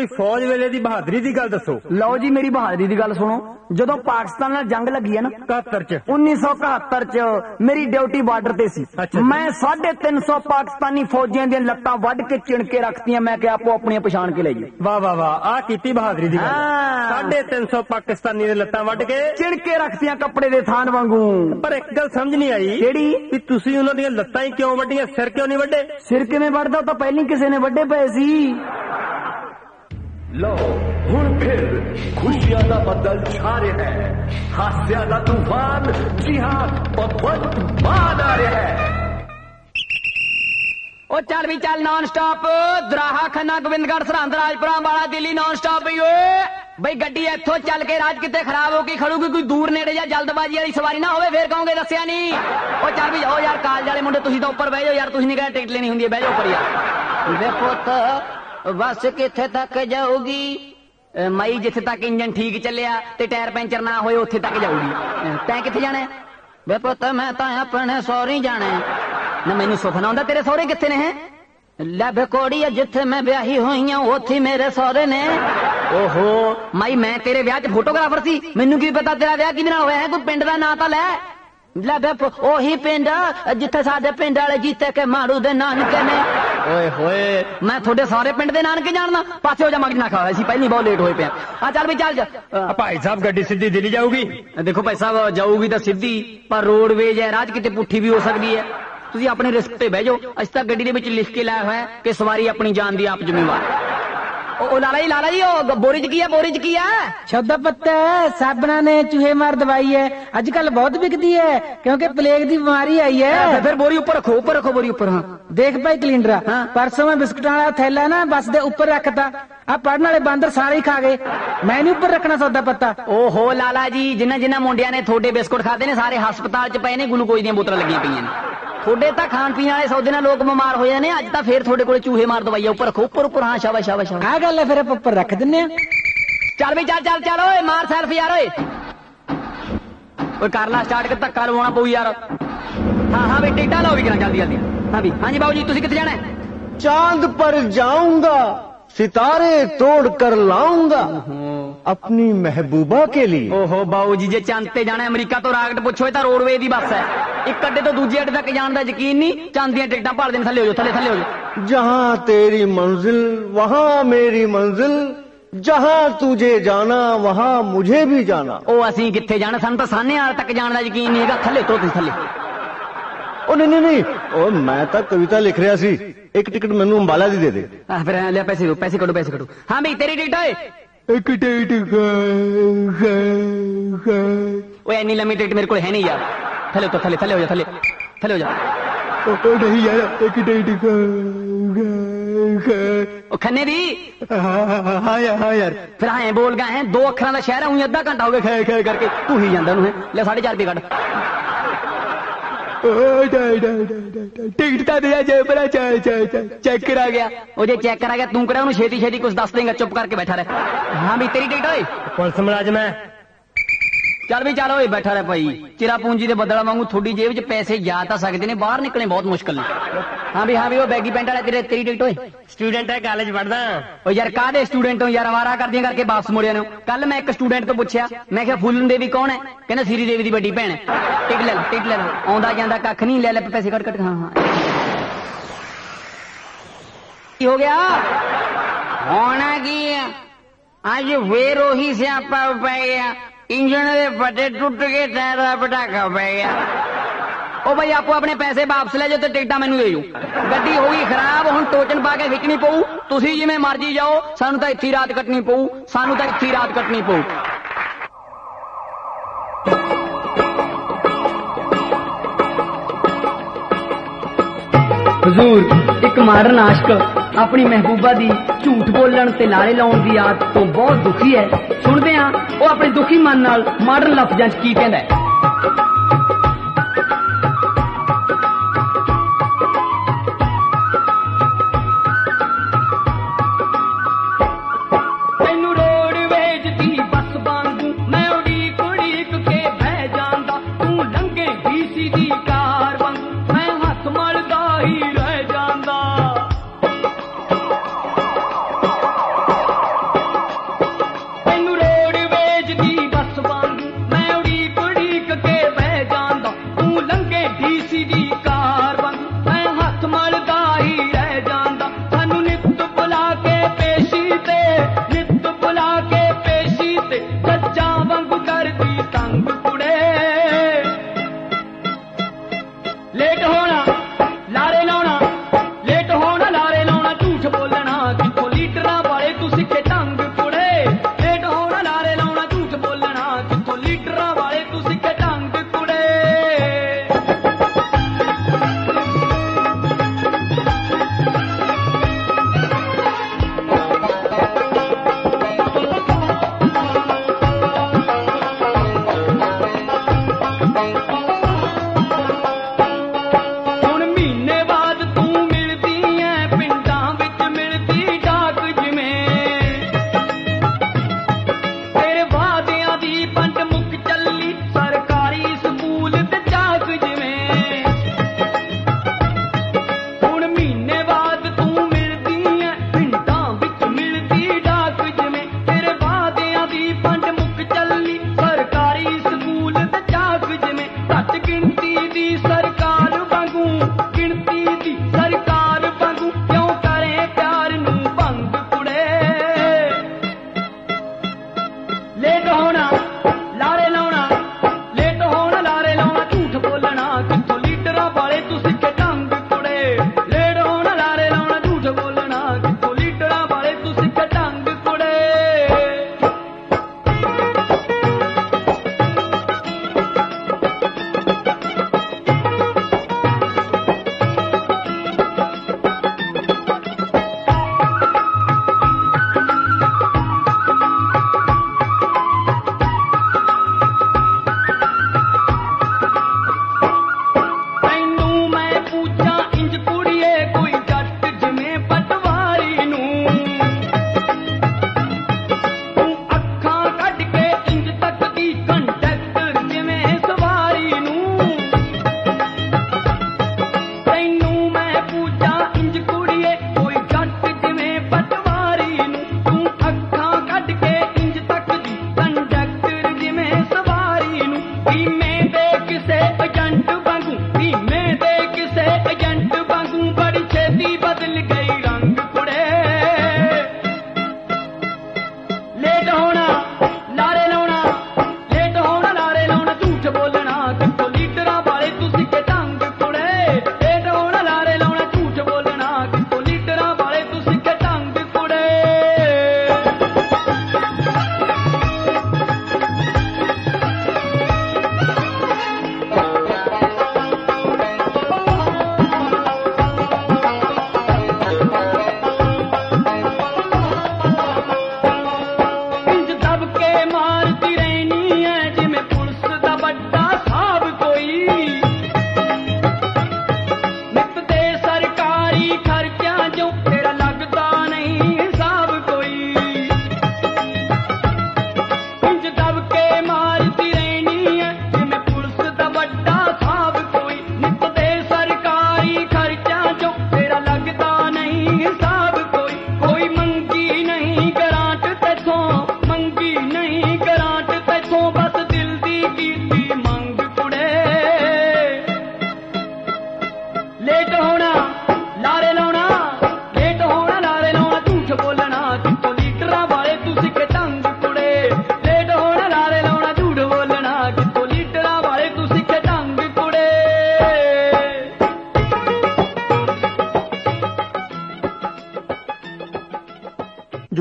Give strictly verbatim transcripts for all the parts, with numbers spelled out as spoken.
कोई फौज वेले दी बहादुरी दी गल दसो। लो जी मेरी बहादुरी दी गल सुनो। जदों पाकिस्तान नाल जंग लगी है ना इकहत्तर च उन्नीस सौ इकहत्तर च मेरी ड्यूटी बार्डर ते सी। अच्छा मैं साढ़े तीन सौ पाकिस्तानी फौजियां दी लत्तां वड के चिण के रखतियां। मैं क्या आपो अपनी पछाण के ले जी। वाह वाह वाह आ कीती बहादुरी दी गल। साढ़े तीन सौ पाकिस्तानी दे लत्तां वड के चिण के रखतियां कपड़े दे थान वांगू। पर एक गल समझ नहीं आई केड़ी कि तुसी उन्हां दी लत्तां ही क्यों वड्डियां, सिर क्यों नहीं वड्डे? सिर किवें वड्डदा तां पहली किसे ने वड्डे पए सी। लो हुण फिर खुशियां दा बदल छा रहा है, हास्यां दा तूफान, जी हां भगवंत मान आ रहा है। ओ चल भी चल non stop Doraha Khanna Gobindgarh Sirhind Rajpura Ambala Delhi non stop भी बई गड्डी इत्थों चल के राज किते खराब हो के खड़ूगी, कोई दूर नेड़े या जल्दबाजी वाली सवारी ना होवे फिर कहोगे दस्सिया नहीं। ओ चल भी जाओ यार कालज वाले मुंडे तुसीं तां उपर बह जाओ यार, तुसीं नहीं कहना टिकट लेनी हुंदी है, बह जाओ उपर यार। वे पुत्त बस किथे तक जाऊगी मई, जिथे तक इंजन ठीक चलिया ते टायर पैंचर ना होए उत्थे तक जाऊगी। तैं किथे जाना है? वे पुत्त मैं तां अपने सौहरे जाना है ना, मैनू सुपना आउंदा तेरे सौहरे किथे ने? है लै बेकोड़ी जिथे मैं ब्याही हुई हां उत्थे मेरे सौहरे ने। ओहो माई मैं तेरे ब्याह च फोटोग्राफर सी, मैनू की पता तेरा ब्याह किहदे नाल होया है? कोई पिंड दा नां तां लै। लै बे ओही पिंड जिथे साडे पिंड वाले जीते के मारू दे नानके ने। ओए होए मैं थोड़े सारे पिंड दे नानके जानना, पासे हो जा मगज ना खा, ऐसी पहली बहुत लेट होए पे। आ चल भी चल जा। भाई साहब गड्डी सीधी दिल्ली जाऊगी? देखो भाई साहब जाऊगी तो सीधी, पर रोडवेज है राज किते पुठी भी हो सकती है। तुसीं अपने रिस्क ते बह जाओ, अस तक गड्डी दे विच लिख के लाया है कि सवारी अपनी जान दी आप जिम्मेवार। ओ लाला जी लाला जी ओ बोरी च की है, बोरी च की है? छौदा पत्ता साबना ने चूहे मार दवाई है, अजकल बहुत बिकती है क्योंकि प्लेग दी बीमारी आई है। फिर बोरी ऊपर रखो, ऊपर रखो बोरी ऊपर। हाँ देख भाई कलिंडरा, हाँ? परसों मैं बिस्कुटां वाला थैला ना बस दे ऊपर रखता, आ पढ़ने वाले बांदर सारे ही खा गए, मैं नहीं ऊपर रखना सौदा पत्ता। ओहो लाला जी जिन्ना जिन्ना मुंडिया ने थोड़े बिस्कुट खाते ने सारे हस्पताल च पे ने, ग्लूकोज दी बोतल लगी पई ने। थोड़े तां खान पीन वाले सौदे नाल लोग बीमार हो जाने, अज तां फिर थोड़े कोल चूहे मार दवाई ऊपर रखो, ऊपर ऊपर। हाँ शाबाश शाबाश शाबाश आ गल है, फिर आप ऊपर रख दिन्ने। चल भी चल चल चल ओए मार सेल्फी यार। ओए ओए कर ला स्टार्ट के धक्का लवाना पऊ यार। हाँ हाँ भी टिकटा लो भी करा जल्दी जल्दी। हाँ भी हाँ जी बाबू जी तुसीं कित्थे जाना है? चांद पर जाऊंगा सितारे तोड़ कर लाऊंगा अपनी महबूबा के लिए। ओहो बाबू जी जे चंद ते जाना अमरीका तो राकेट पुछो तो रोडवे दी बस है, एक अड्डे तो दूजे अड्डे तक जान दा यकीन नहीं, चंद दी टिकटां भाल देन। थल्ले हो जाओ थल्ले थल्ले हो जाओ। जहां तेरी मंजिल वहां मेरी मंजिल, जहां तुझे जाना वहां मुझे भी जाना। ओ असीं कित्थे जाना, सानूं तां साने वाल तक जान दा यकीन नहीं हैगा। थल्ले उतरो तुसीं थल्ले। ओ नहीं नहीं नहीं ओ मैं तो कविता लिख रहा सी, एक टिकट मैनू अंबाला दी दे दे। आ फिर ले पैसे दो, पैसे कटो पैसे कटो। हाँ भाई तेरी टिकट है? एक टिकट ओए इतनी लंबी टिकट मेरे को है नहीं यार। थले तो थले थले हो जा, थले थले हो जा। ओ नहीं यार एक टिकट ओ खन्ने दी। हाँ यार हाँ यार फिर हाँ बोल गए हैं, दो अखरां दा शहर हूं, अद्धा घंटा हो गया खे खे करके तू ही जांदा नूं है। ले साढ़े चार रुपये कट। टिकट तो दिया जाए बड़ा चेक करा गया। वो जे चेक करा गया तू करा उन्हें छेती छेती कुछ दस देंगे, चुप करके बैठा रहे। हाँ भी तेरी टिकट होई? पुलिस मुलाजम है। चल भी चलो बैठा रहे भाई, चिरा पूंजी दे बदला वांगू थोड़ी जेब च पैसे जा तां सकदे ने, बाहर निकलने बहुत मुश्किल ने। हाँ भी हाँ भी वो बैगी पेंट वाले तेरे तेरी टिकट होई? स्टूडेंट है, कॉलेज पढ़दा। ओ यार काहदे स्टूडेंट हो यार, आवारा करदियां करके वापस मुड़िया ने। कल मैं एक स्टूडेंट तो पूछया, मैं क्या फूलन देवी कौन है? कहना सीरी देवी दी बड़ी भैन है। टिकट ले लो टिकट ले लो, आउंदा जांदा कख नहीं, ले ले पैसे कट कट। हाँ हाँ की हो गया? होना की आज फिर ओही स्यापा पै गया, इंजन दे फटे टुट के टायर दा पटाखा पै गया। ओ भाई आपको अपने पैसे वापस ले जाओ ते टिकटा मैनू दे जाओ। गड्डी हो गई खराब, हुण टोचन पा के खिच्चनी पऊ, तुसीं जिवें मर्जी जाओ, सानू तां इत्थे रात कटनी पऊ, सानू तां इत्थे रात कटनी पऊ। हजूर एक माडर्न आशिक अपनी महबूबा दी झूठ बोलन ते लारे लाउण दी आदत तो बहुत दुखी है। सुनते हैं वो अपने दुखी मन नाल माडर्न लफ्जां च की कहंदा है। तैनू रोडवेज दी बस वांगू मैं उड़ीक उड़ीक के बह जांदा, तू लंघे डीसी दी कार वांगू मैं हथ मलदा ही रह जांदा।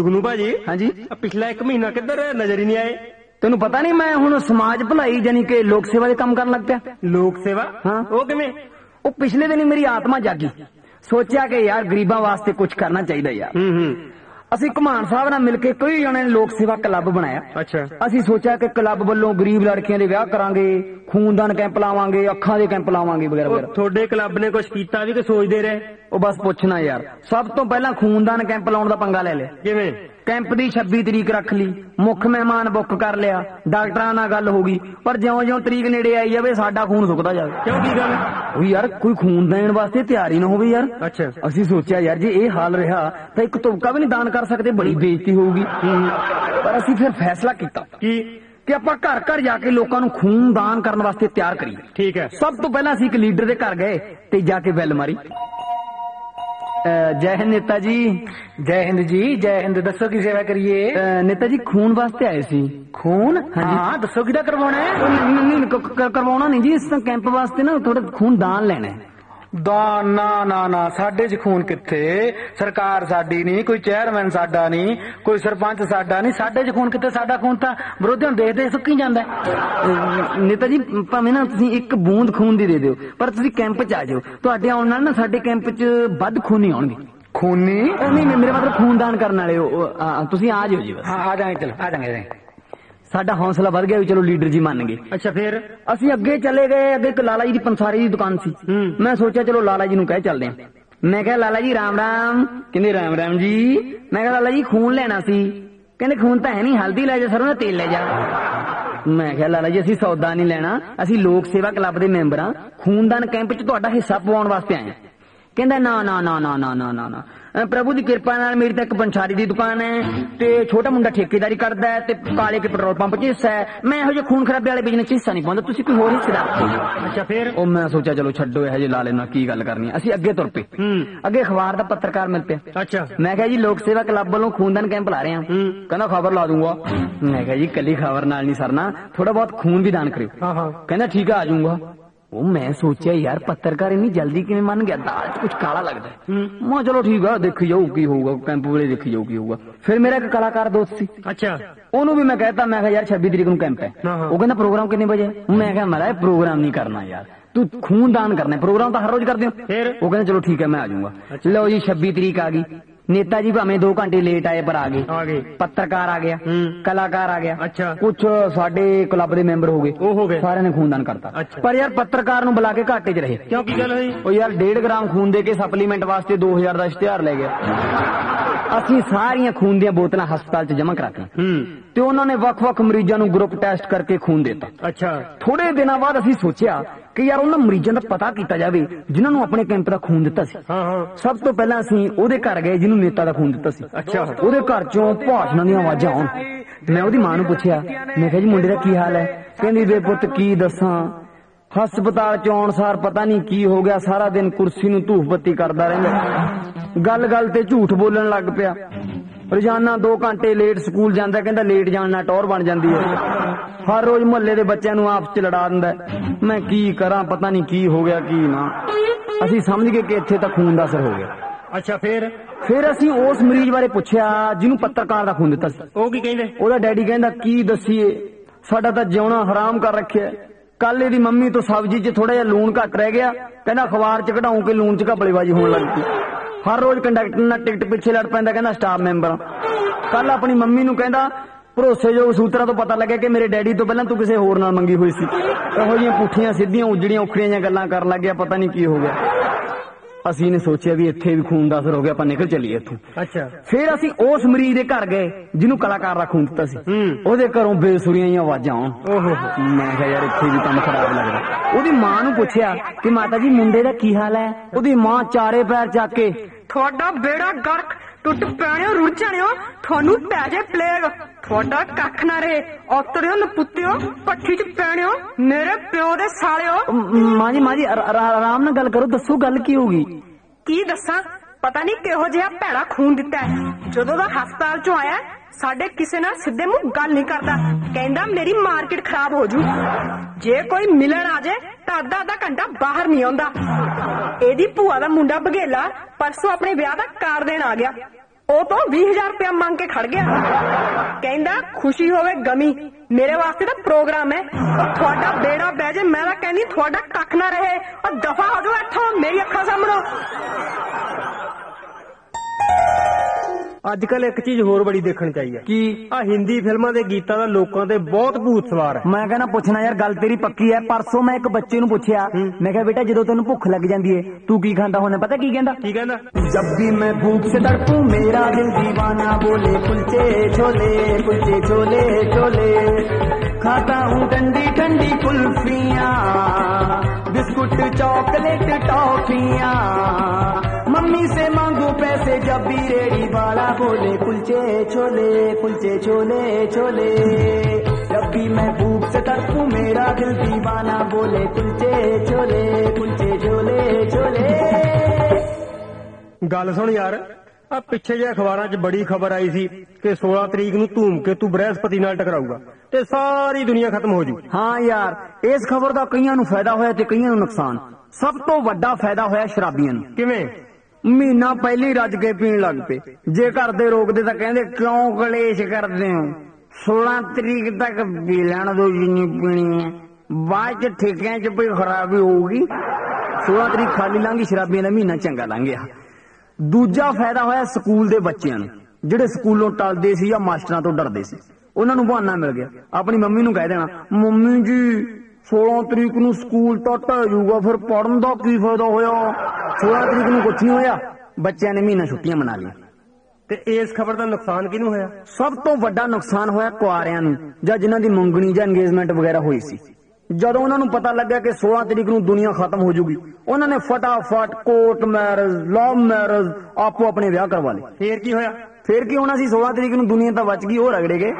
ਜੁਗਨੂ ਭਾਜੀ ਹਾਂਜੀ ਆ ਪਿਛਲਾ ਇੱਕ ਮਹੀਨਾ ਕਿੱਧਰ ਨਜ਼ਰ ਹੀ ਨਹੀਂ ਆਏ। ਤੈਨੂੰ ਪਤਾ ਨਹੀਂ ਮੈਂ ਹੁਣ ਸਮਾਜ ਭਲਾਈ ਜਾਨੀ ਕਿ ਲੋਕ ਸੇਵਾ ਦੇ ਕੰਮ ਕਰਨ ਲੱਗ ਪਿਆ। ਲੋਕ ਸੇਵਾ? ਹਾਂ। ਉਹ ਕਿਵੇਂ? ਉਹ ਪਿਛਲੇ ਦਿਨ ਹੀ ਮੇਰੀ ਆਤਮਾ ਜਾਗੀ, ਸੋਚਿਆ ਕਿ ਯਾਰ ਗਰੀਬਾਂ ਵਾਸਤੇ ਕੁਝ ਕਰਨਾ ਚਾਹੀਦਾ ਯਾਰ। ਹੂੰ ਹੂੰ। ਅਸੀਂ ਘੁਮਾਣ ਸਾਹਿਬ ਨਾਲ ਮਿਲ ਕੇ ਕਈ ਜਣੇ ਨੇ ਲੋਕ ਸੇਵਾ ਕਲੱਬ ਬਣਾਇਆ। ਅੱਛਾ। ਅਸੀਂ ਸੋਚਿਆ ਕਿ ਕਲੱਬ ਵੱਲੋਂ ਗਰੀਬ ਲੜਕੀਆਂ ਦੇ ਵਿਆਹ ਕਰਾਂਗੇ, ਖੂਨਦਾਨ ਕੈਂਪ ਲਾਵਾਂਗੇ, ਅੱਖਾਂ ਦੇ ਕੈਂਪ ਲਾਵਾਂਗੇ ਵਗੈਰਾ ਉਹ ਵਗੈਰਾ। ਤੁਹਾਡੇ ਕਲੱਬ ਨੇ ਕੁਝ ਕੀਤਾ ਵੀ ਕਿ ਸੋਚਦੇ ਰਹੇ? ਉਹ ਬਸ ਪੁੱਛਣਾ ਯਾਰ, ਸਭ ਤੋਂ ਪਹਿਲਾਂ ਖੂਨਦਾਨ ਕੈਂਪ ਲਾਉਣ ਦਾ ਪੰਗਾ ਲੈ ਲਿਆ। ਕਿਵੇਂ? ਕੈਂਪ ਦੀ ਛੱਬੀ ਤਰੀਕ ਰੱਖ ਲਈ, ਮੁੱਖ ਮਹਿਮਾਨ ਬੁੱਕ ਕਰ ਲਿਆ, ਡਾਕਟਰਾਂ ਨਾਲ ਗੱਲ ਹੋ ਗਈ, ਪਰ ਜਿਉਂ-ਜਿਉਂ ਤਰੀਕ ਨੇੜੇ ਆਈ ਜਾਵੇ ਸਾਡਾ ਖੂਨ ਸੁੱਕਦਾ ਜਾਵੇ। ਕਿਉਂ, ਕੀ ਗੱਲ? ਉਹ ਯਾਰ ਕੋਈ ਖੂਨ ਦੇਣ ਵਾਸਤੇ ਤਿਆਰੀ ਨਾ ਹੋਵੇ ਯਾਰ। ਅੱਛਾ। ਅਸੀਂ ਸੋਚਿਆ ਯਾਰ ਜੇ ਇਹ ਹਾਲ ਰਿਹਾ ਤਾਂ ਇੱਕ ਤੁਪਕਾ ਵੀ ਨਹੀਂ ਦਾਨ ਕਰ ਸਕਦੇ, ਬੜੀ ਬੇਇੱਜ਼ਤੀ ਹੋਊਗੀ। ਪਰ ਅਸੀਂ ਫਿਰ ਫੈਸਲਾ ਕੀਤਾ ਕੀ? ਕਿ ਆਪਾਂ ਘਰ ਘਰ ਜਾ ਕੇ ਲੋਕਾਂ ਨੂੰ ਖੂਨ ਦਾਨ ਕਰਨ ਵਾਸਤੇ ਤਿਆਰ ਕਰੀਏ। ਠੀਕ ਹੈ। ਸਭ ਤੋਂ ਪਹਿਲਾਂ ਅਸੀਂ ਇੱਕ ਲੀਡਰ ਦੇ ਘਰ ਗਏ ਤੇ ਜਾ ਕੇ ਬੈਲ ਮਾਰੀ। ਜੈ ਹਿੰਦ ਨੇਤਾ ਜੀ। ਜੈ ਹਿੰਦ ਜੀ, ਜੈ ਹਿੰਦ। ਦੱਸੋ ਕੀ ਸੇਵਾ ਕਰੀਏ? ਅਹ ਨੇਤਾ ਜੀ ਖੂਨ ਵਾਸਤੇ ਆਏ ਸੀ। ਖੂਨ? ਹਾਂਜੀ। ਹਾਂ ਦੱਸੋ ਕਿਹਦਾ ਕਰਵਾਉਣਾ ਹੈ? ਉਹ ਨਹੀਂ ਨਹੀਂ ਨਹੀਂ, ਕ- ਕ- ਕਰਵਾਉਣਾ ਨਹੀਂ ਜੀ, ਇਸ ਕੈਂਪ ਵਾਸਤੇ ਨਾ ਥੋੜਾ ਖੂਨ ਦਾਨ ਲੈਣਾ ਹੈ। ਦਾਨ? ਨਾ ਨਾ ਨਾ, ਸਾਡੇ ਚ ਖੂਨ ਕਿੱਥੇ? ਸਰਕਾਰ ਸਾਡੀ ਨਹੀਂ, ਕੋਈ ਚੇਅਰਮੈਨ ਸਾਡਾ ਨਹੀਂ, ਕੋਈ ਸਰਪੰਚ ਸਾਡਾ ਨਹੀਂ, ਸਾਡੇ ਚ ਖੂਨ ਕਿੱਥੇ? ਸਾਡਾ ਖੂਨ ਤਾਂ ਵਿਰੋਧੀਆਂ ਨੂੰ ਦੇਖਦੇ ਸੁੱਕੀ ਜਾਂਦਾ। ਅਹ ਨੇਤਾ ਜੀ ਭਾਵੇਂ ਨਾ ਤੁਸੀਂ ਇੱਕ ਬੂੰਦ ਖੂਨ ਦੀ ਦੇ ਦਿਓ, ਪਰ ਤੁਸੀਂ ਕੈਂਪ 'ਚ ਆ ਜਾਓ। ਤੁਹਾਡੇ ਆਉਣ ਨਾਲ ਨਾ ਸਾਡੇ ਕੈਂਪ 'ਚ ਵੱਧ ਖੂਨ ਨਹੀਂ ਆਉਣਗੇ। ਖੂਨੀ? ਅਹ ਨਹੀਂ ਨਹੀਂ, ਮੇਰੇ ਮਤਲਬ ਖੂਨਦਾਨ ਕਰਨ ਵਾਲੇ ਉਹ- ਉਹ, ਹਾਂ, ਤੁਸੀਂ ਆ ਜਾਓ ਜੀ ਬਸ। ਹਾਂ ਆ ਜਾਏ, ਚਲੋ ਆ ਜਾਵਾਂਗੇ। ਸਾਡਾ ਹੌਸਲਾ ਵੱਧ ਗਿਆ ਵੀ ਚਲੋ ਲੀਡਰ ਜੀ ਮੰਨ ਗਏ। ਅੱਛਾ, ਫਿਰ? ਅਸੀਂ ਅੱਗੇ ਚਲੇ ਗਏ। ਅੱਗੇ ਇੱਕ ਲਾਲਾ ਜੀ ਦੀ ਪੰਸਾਰੀ ਦੀ ਦੁਕਾਨ ਸੀ। ਮੈਂ ਸੋਚਿਆ ਚਲੋ ਲਾਲਾ ਜੀ ਨੂੰ ਕਹਿ ਚੱਲਦੇ ਆ। ਮੈਂ ਕਿਹਾ ਲਾਲਾ ਜੀ ਰਾਮ ਰਾਮ। ਕਹਿੰਦੇ ਰਾਮ ਰਾਮ ਜੀ। ਮੈਂ ਕਿਹਾ ਲਾਲਾ ਜੀ ਖੂਨ ਲੈਣਾ ਸੀ। ਕਹਿੰਦੇ ਖੂਨ ਤਾਂ ਹੈ ਨਹੀਂ, ਹਲਦੀ ਲੈ ਜਾ, ਸਰੋਂ ਦਾ ਤੇਲ ਲੈ ਜਾ। ਮੈਂ ਕਿਹਾ ਲਾਲਾ ਜੀ ਅਸੀਂ ਸੌਦਾ ਨਹੀਂ ਲੈਣਾ, ਅਸੀਂ ਲੋਕ ਸੇਵਾ ਕਲੱਬ ਦੇ ਮੈਂਬਰ ਆ, ਖੂਨਦਾਨ ਕੈਂਪ 'ਚ ਤੁਹਾਡਾ ਹਿੱਸਾ ਪਵਾਉਣ ਵਾਸਤੇ ਆਏ ਆ। ਕਹਿੰਦਾ ਨਾ ਨਾ ਨਾ ਨਾ ਨਾ ਨਾ ਨਾ ਨਾ ਅਹ ਪ੍ਰਭੂ ਦੀ ਕਿਰਪਾ ਨਾਲ ਮੇਰੀ ਤਾਂ ਇੱਕ ਪੰਸਾਰੀ ਦੀ ਦੁਕਾਨ ਹੈ ਤੇ ਛੋਟਾ ਮੁੰਡਾ ਠੇਕੇਦਾਰੀ ਕਰਦਾ ਹੈ ਤੇ ਕਾਲੇ ਕੇ ਪੈਟਰੋਲ ਪੰਪ 'ਚ ਹਿੱਸਾ ਹੈ। ਮੈਂ ਇਹੋ ਜਿਹੇ ਖੂਨ ਖਰਾਬੇ ਵਾਲੇ ਬਿਜ਼ਨਸ 'ਚ ਹਿੱਸਾ ਨਹੀਂ ਪਾਉਂਦਾ, ਤੁਸੀਂ ਕੋਈ ਹੋਰ ਹਿੱਸੇਦਾਰ। ਅੱਛਾ, ਫਿਰ? ਉਹ ਮੈਂ ਸੋਚਿਆ ਚਲੋ ਛੱਡੋ ਇਹੋ ਜਿਹੇ ਲਾਲੇ ਨਾਲ ਕੀ ਗੱਲ ਕਰਨੀ ਹੈ। ਅਸੀਂ ਅੱਗੇ ਤੁਰ ਪਏ। ਅੱਗੇ ਅਖਬਾਰ ਦਾ ਪੱਤਰਕਾਰ ਮਿਲ ਪਿਆ। ਅੱਛਾ। ਮੈਂ ਕਿਹਾ ਜੀ ਲੋਕ ਸੇਵਾ ਕਲੱਬ ਵੱਲੋਂ ਖੂਨਦਾਨ ਕੈਂਪ ਲਾ ਰਹੇ ਹਾਂ। ਕਹਿੰਦਾ ਖਬਰ ਲਾ ਦੂੰਗਾ। ਮੈਂ ਕਿਹਾ ਜੀ ਕੱਲੀ ਖਬਰ ਨਾਲ ਨਹੀਂ ਸਰਨਾ, ਥੋੜਾ ਬਹੁਤ ਖੂਨ ਵੀ ਦਾਨ ਕਰਿਓ। ਹਾਂ ਹਾਂ। ਕਹਿੰਦਾ ਠੀਕ ਆ, ਆ ਜਾਊਂਗਾ। ਉਹ ਮੈਂ ਸੋਚਿਆ ਯਾਰ ਪੱਤਰਕਾਰ ਇੰਨੀ ਜਲਦੀ ਕਿਵੇਂ ਮੰਨ ਗਿਆ, ਦਾਲ 'ਚ ਕੁਝ ਕਾਲਾ ਲੱਗਦਾ। ਮੈਂ ਚਲੋ ਠੀਕ ਆ, ਦੇਖੀ ਜਾਊ ਕੀ ਹੋਊਗਾ, ਕੈਂਪ ਵੇਲੇ ਦੇਖੀ ਜਾਊ ਕੀ ਹੋਊਗਾ। ਫਿਰ ਮੇਰਾ ਇੱਕ ਕਲਾਕਾਰ ਦੋਸਤ ਸੀ। ਅੱਛਾ। ਉਹਨੂੰ ਵੀ ਮੈਂ ਕਹਿਤਾ, ਮੈਂ ਕਿਹਾ ਯਾਰ ਛੱਬੀ ਤਰੀਕ ਨੂੰ ਕੈਂਪ ਹੈ। ਉਹ ਕਹਿੰਦਾ ਪ੍ਰੋਗਰਾਮ ਕਿੰਨੇ ਵਜੇ? ਮੈਂ ਕਿਹਾ ਮਹਾਰਾਜ ਪ੍ਰੋਗਰਾਮ ਨਹੀਂ ਕਰਨਾ ਯਾਰ, ਤੂੰ ਖੂਨ ਦਾਨ ਕਰਨਾ, ਪ੍ਰੋਗਰਾਮ ਤਾਂ ਹਰ ਰੋਜ਼ ਕਰਦੇ ਹੋ। ਫਿਰ ਉਹ ਕਹਿੰਦਾ ਚਲੋ ਠੀਕ ਹੈ ਮੈਂ ਆ ਜਾਊਂਗਾ। ਲਓ ਜੀ ਛੱਬੀ ਤਰੀਕ ਆ ਗਈ। ਨੇਤਾ ਜੀ ਭਾਵੇਂ ਦੋ ਘੰਟੇ ਲੇਟ ਆਏ ਪਰ ਆ ਗਏ। ਆ ਗਏ। ਪੱਤਰਕਾਰ ਆ ਗਿਆ, ਕਲਾਕਾਰ ਆ ਗਿਆ। ਅੱਛਾ। ਕੁਛ ਸਾਡੇ ਕਲੱਬ ਦੇ ਮੈਂਬਰ ਹੋ ਗਏ, ਉਹ ਹੋ ਗਏ। ਸਾਰਿਆਂ ਨੇ ਖੂਨਦਾਨ ਕਰਤਾ। ਅੱਛਾ। ਪਰ ਯਾਰ ਪੱਤਰਕਾਰ ਨੂੰ ਬੁਲਾ ਕੇ ਘਾਟੇ 'ਚ ਰਹੇ। ਕਿਉਂ, ਕੀ ਗੱਲ ਹੋਈ? ਉਹ ਯਾਰ ਡੇਢ ਗ੍ਰਾਮ ਖੂਨ ਦੇ ਕੇ ਸਪਲੀਮੈਂਟ ਵਾਸਤੇ ਦੋ ਹਜ਼ਾਰ ਦਾ ਇਸ਼ਤਿਹਾਰ ਲੈ ਗਿਆ। ਅਸੀਂ ਸਾਰੀਆਂ ਖੂਨ ਦੀਆਂ ਬੋਤਲਾਂ ਹਸਪਤਾਲ 'ਚ ਜਮ੍ਹਾਂ ਕਰਾਤੀਆਂ ਤੇ ਉਹਨਾਂ ਨੇ ਵੱਖ-ਵੱਖ ਮਰੀਜ਼ਾਂ ਨੂੰ ਗਰੁੱਪ ਟੈਸਟ ਕਰਕੇ ਖੂਨ ਦਿੱਤਾ। ਅੱਛਾ। ਥੋੜੇ ਦਿਨਾਂ ਬਾਅਦ ਅਸੀਂ ਸੋਚਿਆ ਕਿ ਯਾਰ ਉਹਨਾਂ ਮਰੀਜ਼ਾਂ ਦਾ ਪਤਾ ਕੀਤਾ ਜਾਵੇ ਜਿਨ੍ਹਾਂ ਨੂੰ ਆਪਣੇ ਕੈਂਪ ਦਾ ਖੂਨ ਦਿੱਤਾ ਸੀ। ਹਾਂ ਹਾਂ। ਸਭ ਤੋਂ ਪਹਿਲਾਂ ਅਸੀਂ ਉਹਦੇ ਘਰ ਗਏ ਜਿਹਨੂੰ ਨੇਤਾ ਦਾ ਖੂਨ ਦਿੱਤਾ ਸੀ। ਅੱਛਾ। ਉਹਦੇ ਘਰ ਚੋਂ ਭਾਸ਼ਣਾਂ ਦੀਆਂ ਆਵਾਜ਼ਾਂ ਆਉਣ। ਮੈਂ ਉਹਦੀ ਮਾਂ ਨੂੰ ਪੁੱਛਿਆ, ਮੈਂ ਕਿਹਾ ਜੀ ਮੁੰਡੇ ਦਾ ਕੀ ਹਾਲ ਹੈ? ਕਹਿੰਦੀ ਵੇ ਪੁੱਤ ਕੀ ਦੱਸਾਂ, ਹਸਪਤਾਲ ਚ ਆਉਣ ਸਾਰ ਪਤਾ ਨਹੀਂ ਕੀ ਹੋ ਗਿਆ, ਸਾਰਾ ਦਿਨ ਕੁਰਸੀ ਨੂੰ ਧੂਫ ਬੱਤੀ ਕਰਦਾ ਰਹਿੰਦਾ, ਗੱਲ ਗੱਲ ਤੇ ਝੂਠ ਬੋਲਣ ਲੱਗ ਪਿਆ, ਰੋਜ਼ਾਨਾ ਦੋ ਘੰਟੇ ਲੇਟ ਸਕੂਲ ਜਾਂਦਾ, ਕਹਿੰਦਾ ਲੇਟ ਜਾਣ ਨਾਲ ਟੌਰ ਬਣ ਜਾਂਦੀ ਹੈ, ਹਰ ਰੋਜ਼ ਮੁਹੱਲੇ ਦੇ ਬੱਚਿਆਂ ਨੂੰ ਆਪਸ ਚ ਲੜਾ ਦਿੰਦਾ। ਮੈਂ ਕੀ ਕਰਾਂ, ਪਤਾ ਨਹੀਂ ਕੀ ਹੋ ਗਿਆ ਕੀ ਨਾ। ਅਸੀਂ ਸਮਝ ਗਏ ਕਿ ਇੱਥੇ ਤਾਂ ਖੂਨ ਦਾ ਅਸਰ ਹੋ ਗਿਆ। ਅੱਛਾ, ਫਿਰ? ਫਿਰ ਅਸੀਂ ਉਸ ਮਰੀਜ਼ ਬਾਰੇ ਪੁੱਛਿਆ ਜਿਹਨੂੰ ਪੱਤਰਕਾਰ ਦਾ ਖੂਨ ਦਿੱਤਾ ਸੀ। ਉਹ ਕੀ ਕਹਿੰਦੇ? ਉਹਦਾ ਡੈਡੀ ਕਹਿੰਦਾ ਕੀ ਦੱਸੀਏ, ਸਾਡਾ ਤਾਂ ਜਿਉਣਾ ਹਰਾਮ ਕਰ ਰੱਖਿਆ। ਕੱਲ ਇਹਦੀ ਮੰਮੀ ਤੋਂ ਸਬਜ਼ੀ 'ਚ ਥੋੜਾ ਜਿਹਾ ਲੂਣ ਘੱਟ ਰਹਿ ਗਿਆ, ਕਹਿੰਦਾ ਅਖਬਾਰ 'ਚ ਕਢਾਉਂ ਕੇ ਲੂਣ 'ਚ ਘਪਲੇਬਾਜ਼ੀ ਹੋਣ ਲੱਗ ਪਈ। ਹਰ ਰੋਜ਼ ਕੰਡਕਟਰ ਨਾਲ ਟਿਕਟ ਪਿੱਛੇ ਲੜ ਪੈਂਦਾ, ਕਹਿੰਦਾ ਸਟਾਫ ਮੈਂਬਰ। ਕੱਲ ਆਪਣੀ ਮੰਮੀ ਨੂੰ ਕਹਿੰਦਾ ਭਰੋਸੇਯੋਗ ਸੂਤਰਾਂ ਤੋਂ ਪਤਾ ਲੱਗਿਆ ਕਿ ਮੇਰੇ ਡੈਡੀ ਤੋਂ ਪਹਿਲਾਂ ਤੂੰ ਕਿਸੇ ਹੋਰ ਨਾਲ ਮੰਗੀ ਹੋਈ ਸੀ। ਇਹੋ ਜਿਹੀਆਂ ਪੁੱਠੀਆਂ ਸਿੱਧੀਆਂ ਉਜੜੀਆਂ ਉਖੜੀਆਂ ਜਿਹੀਆਂ ਗੱਲਾਂ ਕਰਨ ਲੱਗ ਗਿਆ, ਪਤਾ ਨਹੀਂ ਕੀ ਹੋ ਗਿਆ। ਅਸੀਂ ਨੇ ਸੋਚਿਆ ਵੀ ਇੱਥੇ ਵੀ ਖੂਨ ਦਾ ਅਸਰ ਹੋ ਗਿਆ, ਆਪਾਂ ਨਿਕਲ ਚੱਲੀਏ ਇੱਥੋਂ। ਅੱਛਾ। ਫਿਰ ਅਸੀਂ ਉਸ ਮਰੀਜ਼ ਦੇ ਘਰ ਗਏ ਜਿਹਨੂੰ ਕਲਾਕਾਰ ਦਾ ਖੂਨ ਦਿੱਤਾ ਸੀ। ਉਹਦੇ ਘਰੋਂ ਬੇਸੁਰੀਆਂ ਜਿਹੀਆਂ ਆਵਾਜ਼ਾਂ ਆਉਣ। ਮੈਂ ਕਿਹਾ ਯਾਰ ਇੱਥੇ ਵੀ ਕੰਮ ਖਰਾਬ ਲੱਗਦਾ। ਉਹਦੀ ਮਾਂ ਨੂੰ ਪੁੱਛਿਆ ਕਿ ਮਾਤਾ ਜੀ ਮੁੰਡੇ ਦਾ ਕੀ ਹਾਲ ਹੈ? ਉਹਦੀ ਮਾਂ ਚਾਰੇ ਪੈਰ ਚੱਕ ਕੇ, ਤੁਹਾਡਾ ਬੇੜਾ ਗਰਕ, ਟੁੱਟ ਪੈਣਿਓ, ਰੁੜ ਜਾਣਿਓ, ਤੁਹਾਨੂੰ ਪੈ ਜੇ ਪਲੇਗ, ਤੁਹਾਡਾ ਕੱਖ ਨਾ ਰਹੇ, ਔਤਰਿਓ ਨਪੁੱਤਿਓ, ਪੱਠੀ ਚ ਪੈਣਿਓ, ਮੇਰੇ ਪਿਓ ਦੇ ਸਾਲਿਓ। ਮਾਂ ਜੀ ਮਾਂ ਜੀ ਆਰਾਮ ਨਾਲ ਗੱਲ ਕਰੋ, ਦੱਸੋ ਗੱਲ ਕੀ ਹੋਗੀ? ਕੀ ਦੱਸਾਂ, ਪਤਾ ਨਹੀਂ ਕਿਹੋ ਜਿਹਾ ਭੈੜਾ ਖੂਨ ਦਿੱਤਾ ਹੈ। ਜਦੋਂ ਦਾ ਹਸਪਤਾਲ ਚੋਂ ਆਇਆ ਸਾਡੇ ਕਿਸੇ ਨਾਲ ਸਿੱਧੇ ਮੂੰਹ ਗੱਲ ਨਹੀਂ ਕਰਦਾ, ਕਹਿੰਦਾ ਮੇਰੀ ਮਾਰਕੀਟ ਖਰਾਬ ਹੋ ਜੂ, ਜੇ ਕੋਈ ਮਿਲਣ ਆ ਜੇ ਤਾਂ ਅੱਧਾ ਅੱਧਾ ਘੰਟਾ ਬਾਹਰ ਨਹੀਂ ਆਉਂਦਾ। ਇਹਦੀ ਭੂਆ ਦਾ ਮੁੰਡਾ ਬਘੇਲਾ ਪਰਸੋਂ ਆਪਣੇ ਵਿਆਹ ਦਾ ਕਾਰਡ ਦੇਣ ਆ ਗਿਆ, ਉਹ ਤੋਂ ਵੀਹ ਹਜ਼ਾਰ ਰੁਪਇਆ ਮੰਗ ਕੇ ਖੜ ਗਿਆ। ਕਹਿੰਦਾ ਖੁਸ਼ੀ ਹੋਵੇ ਗਮੀ, ਮੇਰੇ ਵਾਸਤੇ ਤਾਂ ਪ੍ਰੋਗਰਾਮ ਹੈ। ਤੁਹਾਡਾ ਬੇੜਾ ਬਹਿ ਜੇ, ਮੈਂ ਤਾਂ ਕਹਿੰਦੀ ਤੁਹਾਡਾ ਕੱਖ ਨਾ ਰਹੇ। ਉਹ ਦਫਾ ਹੋ ਜਾਓ ਇੱਥੋਂ ਮੇਰੀ ਅੱਖਾਂ ਸਾਹਮਣੋਂ। ਅੱਜ ਕੱਲ ਇੱਕ ਚੀਜ਼ ਹੋਰ ਬੜੀ ਦੇਖਣ ਚਾਹੀਏ ਕੀ? ਆ ਹਿੰਦੀ ਫਿਲਮਾਂ ਦੇ ਗੀਤਾਂ ਦਾ ਲੋਕਾਂ ਤੇ ਬਹੁਤ ਭੂਤ ਸਵਾਰ ਹੈ। ਮੈਂ ਕਹਿੰਦਾ ਪੁੱਛਣਾ ਯਾਰ, ਗੱਲ ਤੇਰੀ ਪੱਕੀ ਹੈ। ਪਰਸੋਂ ਮੈਂ ਇੱਕ ਬੱਚੇ ਨੂੰ ਪੁੱਛਿਆ, ਮੈਂ ਕਿਹਾ ਬੇਟਾ ਜਦੋਂ ਤੈਨੂੰ ਭੁੱਖ ਲੱਗ ਜਾਂਦੀ ਹੈ ਤੂੰ ਕੀ ਖਾਂਦਾ ਹੁੰਦਾ? ਪਤਾ ਕੀ ਕਹਿੰਦਾ? ਕੀ ਕਹਿੰਦਾ? जब भी मैं भूख से तड़पूं मेरा दिल दीवाना बोले कुलचे छोले कुलचे छोले छोले, खाता हूँ ठंडी ठंडी कुल्फियाँ बिस्कुट चॉकलेट टॉफियाँ, मम्मी से मांगू पैसे जब भी रेडी वाला बोले कुलचे छोले कुलचे छोले छोले, जब भी मैं भूख से तड़पूं मेरा दिल दीवाना बोले कुलचे छोले कुलचे छोले छोले। ਗੱਲ ਸੁਣ ਯਾਰ, ਆ ਪਿੱਛੇ ਜੇ ਅਖਬਾਰਾਂ 'ਚ ਬੜੀ ਖਬਰ ਆਈ ਸੀ ਕਿ सोलह ਤਰੀਕ ਨੂੰ ਧੂਮਕੇਤੂ ਬ੍ਰਹਿਸਪਤੀ ਨਾਲ ਟਕਰਾਊਗਾ ਤੇ ਸਾਰੀ ਦੁਨੀਆ ਖਤਮ ਹੋ ਜੂ। ਹਾਂ ਯਾਰ, ਇਸ ਖਬਰ ਦਾ ਕਈਆਂ ਨੂੰ ਫਾਇਦਾ ਹੋਇਆ ਤੇ ਕਈਆਂ ਨੂੰ ਨੁਕਸਾਨ। ਸਭ ਤੋਂ ਵੱਡਾ ਫਾਇਦਾ ਹੋਇਆ ਸ਼ਰਾਬੀਆਂ ਨੂੰ। ਕਿਵੇਂ? ਮਹੀਨਾ ਪਹਿਲੀ ਰੱਜ ਕੇ ਪੀਣ ਲੱਗ ਪਏ। ਜੇ ਘਰ ਦੇ ਰੋਕਦੇ ਤਾਂ ਕਹਿੰਦੇ ਕਿਉਂ ਕਲੇਸ਼ ਕਰਦੇ ਹੋ, सोलह ਤਰੀਕ ਤੱਕ ਪੀ ਲੈਣ ਦੋ ਜਿੰਨੀ ਪੀਣੀ ਹੈ, ਬਾਅਦ ਚ ਠੇਕਿਆਂ 'ਚ ਕੋਈ ਖਰਾਬੀ ਹੋਊਗੀ। सोलह ਤਰੀਕ ਖਾਲੀ ਲੰਘੀ, ਸ਼ਰਾਬੀਆਂ ਦਾ ਮਹੀਨਾ ਚੰਗਾ ਲੰਘ ਗਿਆ। ਦੂਜਾ ਫਾਇਦਾ ਹੋਇਆ ਸਕੂਲ ਦੇ ਬੱਚਿਆਂ ਨੂੰ, ਜਿਹੜੇ ਸਕੂਲੋਂ ਟਲਦੇ ਸੀ ਜਾਂ ਮਾਸਟਰਾਂ ਤੋਂ ਡਰਦੇ ਸੀ। ਉਹਨਾਂ ਨੂੰ ਬਹਾਨਾ ਮਿਲ ਗਿਆ, ਆਪਣੀ ਮੰਮੀ ਨੂੰ ਕਹਿ ਦੇਣਾ, ਮੰਮੀ ਜੀ सोलह ਤਰੀਕ ਨੂੰ ਸਕੂਲ ਤਾਂ ਢਹਿ ਜਾਊਗਾ, ਫਿਰ ਪੜਨ ਦਾ ਕੀ ਫਾਇਦਾ ਹੋਇਆ। सोलह ਤਰੀਕ ਨੂੰ ਕੁਛ ਨਹੀਂ ਹੋਇਆ, ਬੱਚਿਆਂ ਨੇ ਮਹੀਨਾ ਛੁੱਟੀਆਂ ਮਨਾ ਲਈਆਂ। ਤੇ ਇਸ ਖਬਰ ਦਾ ਨੁਕਸਾਨ ਕਿਹਨੂੰ ਹੋਇਆ? ਸਭ ਤੋਂ ਵੱਡਾ ਨੁਕਸਾਨ ਹੋਇਆ ਕੁਆਰਿਆਂ ਨੂੰ, ਜਾਂ ਜਿਨ੍ਹਾਂ ਦੀ ਮੰਗਣੀ ਜਾਂ ਇੰਗੇਜਮੈਂਟ ਵਗੈਰਾ ਹੋਈ ਸੀ। ਜਦੋਂ ਉਹਨਾਂ ਨੂੰ ਪਤਾ ਲੱਗਾ ਕਿ सोलह ਤਰੀਕ ਨੂੰ ਦੁਨੀਆ ਖਤਮ ਹੋ ਜੂਗੀ, ਉਹਨਾਂ ਨੇ ਫਟਾਫਟ ਕੋਰਟ ਮੈਰਿਜ, ਲਵ ਮੈਰਿਜ ਆਪੋ ਆਪਣੇ ਵਿਆਹ ਕਰਵਾ ਲਏ। ਫੇਰ ਕੀ ਹੋਇਆ? ਫੇਰ ਕੀ ਹੋਣਾ ਸੀ, सोलह ਤਰੀਕ ਨੂੰ ਦੁਨੀਆ ਤਾਂ ਬਚ ਗਈ, ਉਹ ਰਗੜੇ ਗਏ।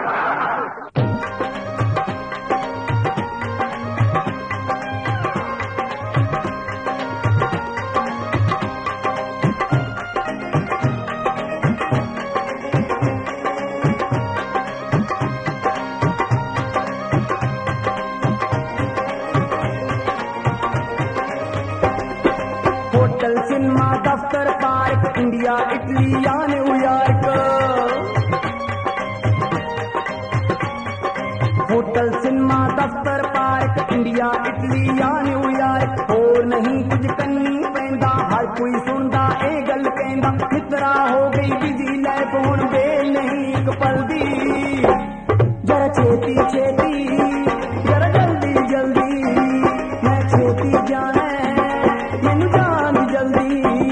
होटल सिनेमा दफ्तर पार्क इंडिया इटली या न्यूयॉर्क, होटल सिनेमा दफ्तर पार्क इंडिया इटली या न्यूयॉर्क, और नहीं कुछ करनी पैंदा, हर कोई सुनदा ए गल कहंदा, मित्रा हो गई बिजी लाइफ हुण बेल नहीं एक पल दी, जरा छेती छेती जरा जल्दी जल्दी, मैं छेती जाना मैनू जान जल्दी।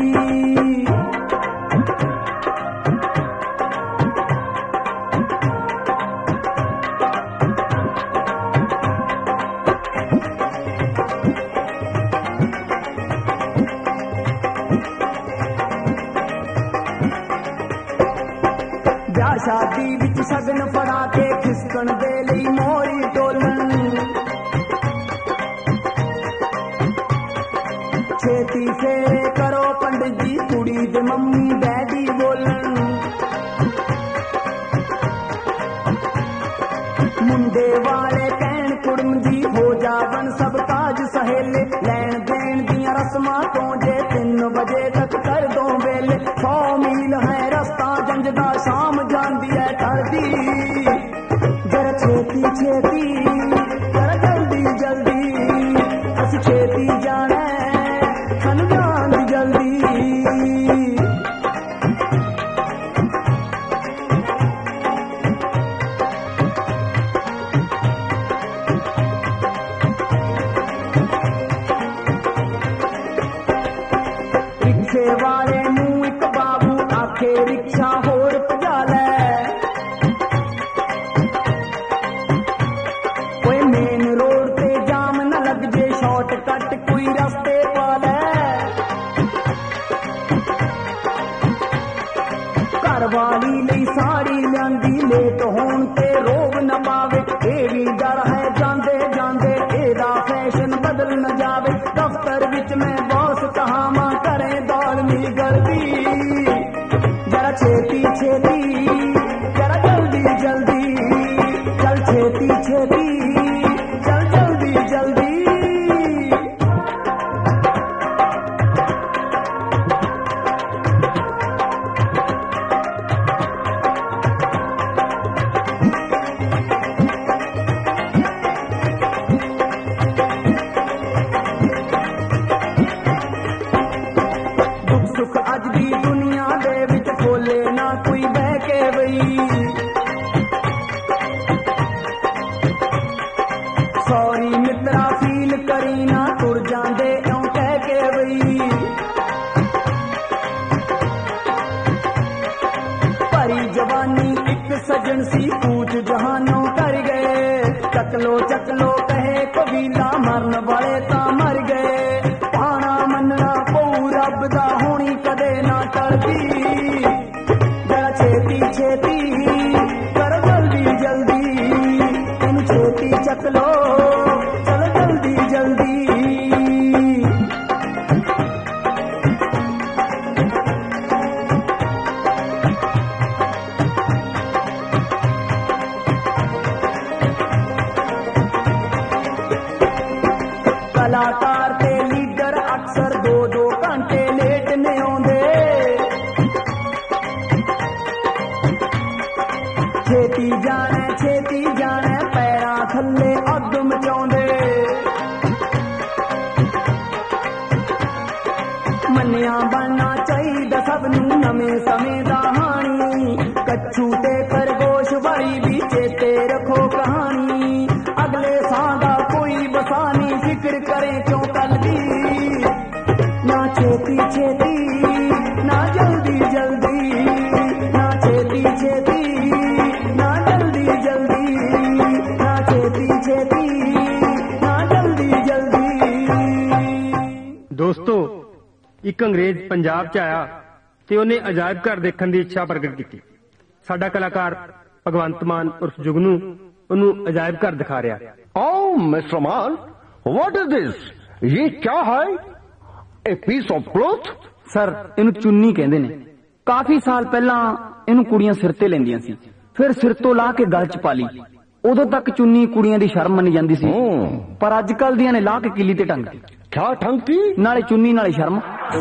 ब्याह शादी विच सगन फड़ा के खिसकन दे लई मोरी टोलन, छेती से करो पंडित जी कुड़ी दे मम्मी डैडी बोलन, मुंडे वाले कहन कुड़म जी हो जावन सब ताज सहेले, लैन देन दियां रस्मां तो जे तीन बजे तक कर दो वेले, सौ मील है रस्ता जंजदा शाम जांदी है टरदी, जरा छेती छेती जरा जल्दी जल्दी, असी छेती जाना सानू जान जल्दी। रिक्शे वाले नूं एक बाबू आखे रिक्शा होर भजा लै, कोई मेन रोड ते जाम न लग जे, शॉर्टकट कोई रस्ते पा लै, घर वाली लई साड़ी लियांदी लेट होण ते रोग न पावे, ए भी डर है जांदे जांदे एदा फैशन बदल न जावे, दफ्तर विच मैं बॉस कहावां करे दौड़ मेरी गलती, जरा छेती छेती जरा जल्दी जल्दी, चल छेती छेती चल जल्दी जल्दी। सजन सी पूछ जहानों कर गए। चकलो चकलो कहे कबीला मरन वाले ता मर गए। पाना मनना पऊ रब दा होनी कदे ना टलदी। जरा छेती छेती कर जल्दी जल्दी तुम छेती चकलो चल जल्दी जल्दी। कलाकार ते लीडर अक्सर दो दो घंटे लेट ने आउंदे। छेती जाने छेती जाने पैरां थल्ले अग मचाउंदे। मन्निया बनना चाहिदा सब नूं नवें समय दा हानी। कच्छू ते खरगोश वाली भी चेते रखो कहानी। अगले सां दा कोई बसानी फिक्र करे क्यों कल दी। ना छेती छेती ना जल्दी जल्दी ना छेती छेती ना जल्दी जल्दी ना छेती छेती ना जल्दी जल्दी। ਦੋਸਤੋ ਇੱਕ ਅੰਗਰੇਜ਼ ਪੰਜਾਬ 'ਚ ਆਇਆ ਤੇ ਉਹਨੇ ਅਜਾਇਬ ਘਰ ਦੇਖਣ ਦੀ ਇੱਛਾ ਪ੍ਰਗਟ ਕੀਤੀ। ਸਾਡਾ ਕਲਾਕਾਰ ਭਗਵੰਤ ਮਾਨ ਉਰਫ ਜੁਗਨੂ ਉਹਨੂੰ ਅਜਾਇਬ ਘਰ ਦਿਖਾ ਰਿਹਾ। Oh, Mister Man, what is this? ये क्या है? A piece of cloth? Sir ਇਹਨੂੰ ਚੁੰਨੀ ਕਹਿੰਦੇ ਨੇ। ਕਾਫੀ ਸਾਲ ਪਹਿਲਾਂ ਇਹਨੂੰ ਕੁੜੀਆਂ ਸਿਰ ਤੇ ਲੈਂਦੀਆਂ ਸੀ, ਫਿਰ ਸਿਰ ਤੋਂ ਲਾ ਕੇ ਗਲ 'ਚ ਪਾ ਲਈ। ਉਦੋਂ ਤੱਕ ਚੁੰਨੀ ਕੁੜੀਆਂ ਦੀ ਸ਼ਰਮ ਮੰਨੀ ਜਾਂਦੀ ਸੀ, ਪਰ ਅੱਜ ਕੱਲ ਦੀਆਂ ਨੇ ਲਾ ਕੇ ਕਿੱਲੀ ਤੇ ਟੰਗਦੀ। क्या ठंगती? ਨਾਲੇ ਚੁੰਨੀ ਨਾਲੇ ਸ਼ਰਮ।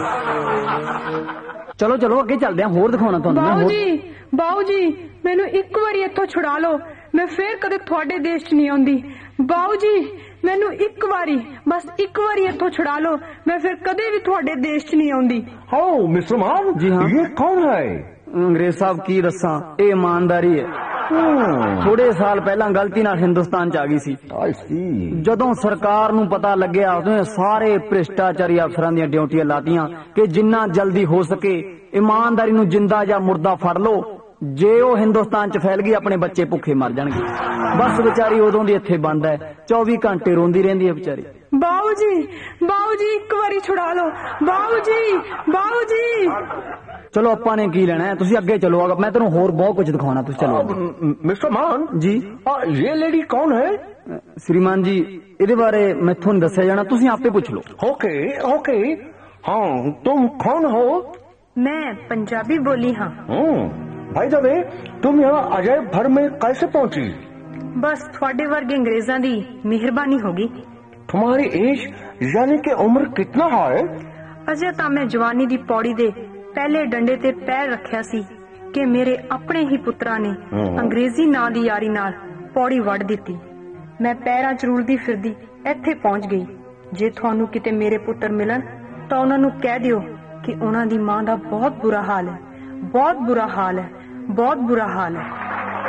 ਚਲੋ ਚਲੋ ਅੱਗੇ ਚੱਲਦੇ ਹਾਂ, ਹੋਰ ਦਿਖਾਉਣਾ ਤੁਹਾਨੂੰ ਮੈਂ। ਬਾਊ ਹੋਰ ਜੀ ਬਾਊ ਜੀ ਮੈਨੂੰ ਇੱਕ ਵਾਰੀ ਇੱਥੋਂ ਛੁਡਾ ਲਓ, ਮੈਂ ਫੇਰ ਕਦੇ ਤੁਹਾਡੇ ਦੇਸ਼ 'ਚ ਨਹੀਂ ਆਉਂਦੀ। ਬਾਊ ਜੀ ਮੈਨੂੰ ਇੱਕ ਵਾਰੀ ਬਸ ਇੱਕ ਵਾਰੀ ਇੱਥੋਂ ਛੁਡਾ ਲਓ, ਮੈਂ ਫਿਰ ਕਦੇ ਵੀ ਤੁਹਾਡੇ ਦੇਸ਼ 'ਚ ਨਹੀਂ ਆਉਂਦੀ। Oh, Mister Man, जी हाँ। ये कौन है? ਅੰਗਰੇਜ਼ ਸਾਹਿਬ ਕੀ ਦੱਸਾਂ, ਇਹ ਇਮਾਨਦਾਰੀ ਹੈ। Hmm, ਥੋੜੇ ਸਾਲ ਪਹਿਲਾਂ ਗਲਤੀ ਨਾਲ ਹਿੰਦੁਸਤਾਨ 'ਚ ਆ ਗਈ ਸੀ। I see. ਜਦੋਂ ਸਰਕਾਰ ਨੂੰ ਪਤਾ ਲੱਗਿਆ ਉਹਨੇ ਸਾਰੇ ਭ੍ਰਿਸ਼ਟਾਚਾਰੀ ਅਫਸਰਾਂ ਦੀਆਂ ਡਿਊਟੀਆਂ ਲਾਤੀਆਂ ਕਿ ਜਿੰਨਾ ਜਲਦੀ ਹੋ ਸਕੇ ਇਮਾਨਦਾਰੀ ਨੂੰ ਜਿੰਦਾ ਜਾਂ ਮੁਰਦਾ ਫੜ ਲਓ। ਜੇ ਉਹ ਹਿੰਦੁਸਤਾਨ 'ਚ ਫੈਲ ਗਈ ਆਪਣੇ ਬੱਚੇ ਭੁੱਖੇ ਮਰ ਜਾਣਗੇ। ਬਸ ਵਿਚਾਰੀ ਉਦੋਂ ਦੀ ਇੱਥੇ ਬੰਦ ਹੈ, ਚੌਵੀ ਘੰਟੇ ਰੋਂਦੀ ਰਹਿੰਦੀ ਹੈ ਵਿਚਾਰੀ। ਬਾਊ ਜੀ ਬਾਊ ਜੀ ਇੱਕ ਵਾਰੀ ਛੁਡਾ ਲਓ। ਬਾਊ ਜੀ ਬਾਊ ਜੀ ਚਲੋ ਆਪਾਂ ਨੇ ਕੀ ਲੈਣਾ ਹੈ, ਤੁਸੀਂ ਅੱਗੇ ਚਲੋ, ਮੈਂ ਤੈਨੂੰ ਹੋਰ ਬਹੁਤ ਕੁਝ ਦਿਖਾਉਣਾ, ਤੁਸੀਂ ਚਲੋ ਅੱਗੇ। मिस्टर मान ਜੀ ah, ये लेडी कौन है? श्रीमान जी ਇਹਦੇ ਬਾਰੇ ਮੈਥੋਂ ਨਹੀਂ ਦੱਸਿਆ ਜਾਣਾ, ਤੁਸੀਂ ਆਪੇ ਪੁੱਛ ਲਓ। ओके ओके हाँ, तुम कौन हो? ਮੈਂ ਪੰਜਾਬੀ ਬੋਲੀ ਹਾਂ। हम्म, भाई दबे तुम यहाँ अजय भर में कैसे पहुँची? ਬਸ ਤੁਹਾਡੇ ਵਰਗੇ ਅੰਗਰੇਜ਼ਾਂ ਦੀ ਮਿਹਰਬਾਨੀ ਹੋਗੀ। तुम्हारी एज यानी कि उम्र कितना है? ਅਜੇ ਤਾਂ ਮੈਂ ਜਵਾਨੀ ਦੀ ਪੌੜੀ ਦੇ ਪਹਿਲੇ ਡੰਡੇ ਤੇ ਪੈਰ ਰੱਖਿਆ ਸੀ ਕਿ ਮੇਰੇ ਆਪਣੇ ਹੀ ਪੁੱਤਰਾਂ ਨੇ ਅੰਗਰੇਜ਼ੀ ਨਾਂ ਦੀ ਯਾਰੀ ਨਾਲ ਪੌੜੀ ਵੱਢ ਦਿੱਤੀ। ਮੈਂ ਪੈਰਾਂ 'ਚ ਰੁਲਦੀ ਫਿਰਦੀ ਇੱਥੇ ਪਹੁੰਚ ਗਈ। ਜੇ ਤੁਹਾਨੂੰ ਕਿਤੇ ਮੇਰੇ ਪੁੱਤਰ ਮਿਲਣ ਤਾਂ ਉਹਨਾਂ ਨੂੰ ਕਹਿ ਦਿਓ ਕਿ ਉਹਨਾਂ ਦੀ ਮਾਂ ਦਾ ਬਹੁਤ ਬੁਰਾ ਹਾਲ ਹੈ, ਬਹੁਤ ਬੁਰਾ ਹਾਲ ਹੈ, ਬਹੁਤ ਬੁਰਾ ਹਾਲ ਹੈ।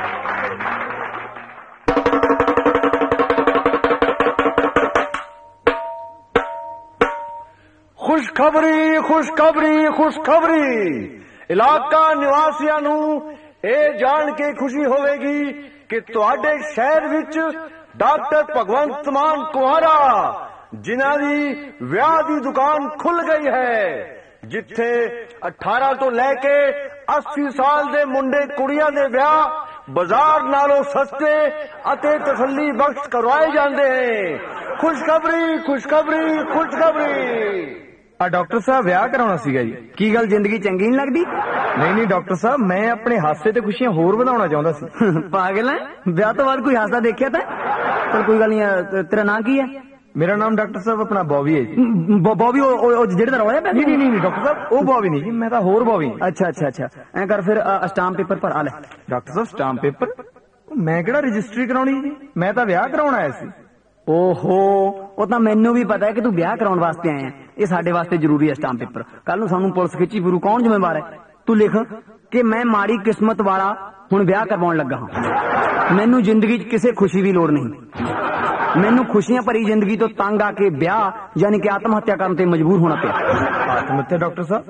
खुशखबरी खुशखबरी खुशखबरी इलाका निवासियों ਨੂੰ ਇਹ ਜਾਣ ਕੇ ਖੁਸ਼ੀ ਹੋਵੇਗੀ ਕਿ ਤੁਹਾਡੇ ਸ਼ਹਿਰ ਵਿੱਚ ਡਾਕਟਰ ਭਗਵੰਤ ਮਾਨ ਕੁਹਾਰਾ ਜਿਨ੍ਹਾਂ ਦੀ ਵਿਆਹ ਦੀ ਦੁਕਾਨ ਖੁੱਲ ਗਈ ਹੈ, ਜਿੱਥੇ ਅਠਾਰਾਂ ਤੋਂ ਲੈ ਕੇ अस्सी ਸਾਲ ਦੇ ਮੁੰਡੇ ਕੁੜੀਆਂ ਦੇ ਵਿਆਹ ਬਾਜ਼ਾਰ ਨਾਲੋਂ ਸਸਤੇ ਅਤੇ ਤਸੱਲੀ ਬਖਸ਼ ਕਰਵਾਏ ਜਾਂਦੇ ਹਨ। ਖੁਸ਼ਖਬਰੀ ਖੁਸ਼ਖਬਰੀ ਖੁਸ਼ਖਬਰੀ। ਆ ਡਾਕਟਰ ਸਾਹਿਬ ਵਿਆਹ ਕਰਾਉਣਾ ਸੀਗਾ ਜੀ। ਕੀ ਗੱਲ ਜ਼ਿੰਦਗੀ ਚੰਗੀ ਨਹੀਂ ਲੱਗਦੀ? ਨਹੀਂ ਨਹੀਂ ਡਾਕਟਰ ਸਾਹਿਬ, ਮੈਂ ਆਪਣੇ ਹਾਸੇ ਤੇ ਖੁਸ਼ੀਆਂ ਹੋਰ ਵਧਾਉਣਾ ਚਾਹੁੰਦਾ ਸੀ। ਪਾਗਲ ਹੈ, ਵਿਆਹ ਤੋਂ ਬਾਅਦ ਕੋਈ ਹਾਸਾ ਦੇਖਿਆ ਤਾਂ? ਚਲ ਕੋਈ ਗੱਲ ਨਹੀਂ, ਤੇਰਾ ਨਾਂ ਕੀ ਹੈ? ਮੇਰਾ ਨਾਮ ਡਾਕਟਰ ਸਾਹਿਬ ਆਪਣਾ ਬੌਬੀ ਹੈ ਜੀ। ਬੌਬੀ ਉਹ ਜਿਹੜੇ ਦਾ ਰੋਇਆ? ਨਹੀਂ ਨਹੀਂ ਨਹੀਂ ਡਾਕਟਰ ਸਾਹਿਬ, ਉਹ ਬੌਬੀ ਨਹੀਂ ਜੀ, ਮੈਂ ਤਾਂ ਹੋਰ ਬੌਬੀ। ਅੱਛਾ ਅੱਛਾ ਅੱਛਾ, ਐ ਕਰ ਫਿਰ ਸਟਾਂਪ ਪੇਪਰ ਭਰ ਆ ਲੈ। ਡਾਕਟਰ ਸਾਹਿਬ ਸਟਾਂਪ ਪੇਪਰ? ਮੈਂ ਕਿਹੜਾ ਰਜਿਸਟਰੀ ਕਰਾਉਣੀ ਜੀ, ਮੈਂ ਤਾਂ ਵਿਆਹ ਕਰਾਉਣ ਆਇਆ ਸੀ। ਓਹੋ, ਉਹ ਤਾਂ ਮੈਨੂੰ ਵੀ ਪਤਾ ਹੈ ਕਿ ਤੂੰ ਵਿਆਹ ਕਰਾਉਣ ਵਾਸਤੇ ਆਇਆ। ਇਹ ਸਾਡੇ ਵਾਸਤੇ ਜ਼ਰੂਰੀ ਹੈ ਸਟਾਂਪ ਪੇਪਰ। ਕੱਲ ਨੂੰ ਸਾਨੂੰ ਪੁਲਿਸ ਖਿੱਚੀ ਫਿਰੂ, ਕੌਣ ਜ਼ਿੰਮੇਵਾਰ ਹੈ? ਤੂੰ ਲਿਖ ਕਿ ਮੈਂ ਮਾੜੀ ਕਿਸਮਤ ਵਾਲਾ ਹੁਣ ਵਿਆਹ ਕਰਵਾਉਣ ਲੱਗਾ ਹਾਂ। ਮੈਨੂੰ ਜ਼ਿੰਦਗੀ 'ਚ ਕਿਸੇ ਖੁਸ਼ੀ ਦੀ ਲੋੜ ਨਹੀਂ। ਮੈਨੂੰ ਖੁਸ਼ੀਆਂ ਭਰੀ ਜ਼ਿੰਦਗੀ ਤੋਂ ਤੰਗ ਆ ਕੇ ਵਿਆਹ ਯਾਨੀ ਕਿ ਆਤਮ ਹੱਤਿਆ ਕਰਨ ਤੇ ਮਜਬੂਰ ਹੋਣਾ ਪਿਆ। ਆਤਮ ਹੱਤਿਆ ਡਾਕਟਰ ਸਾਹਿਬ?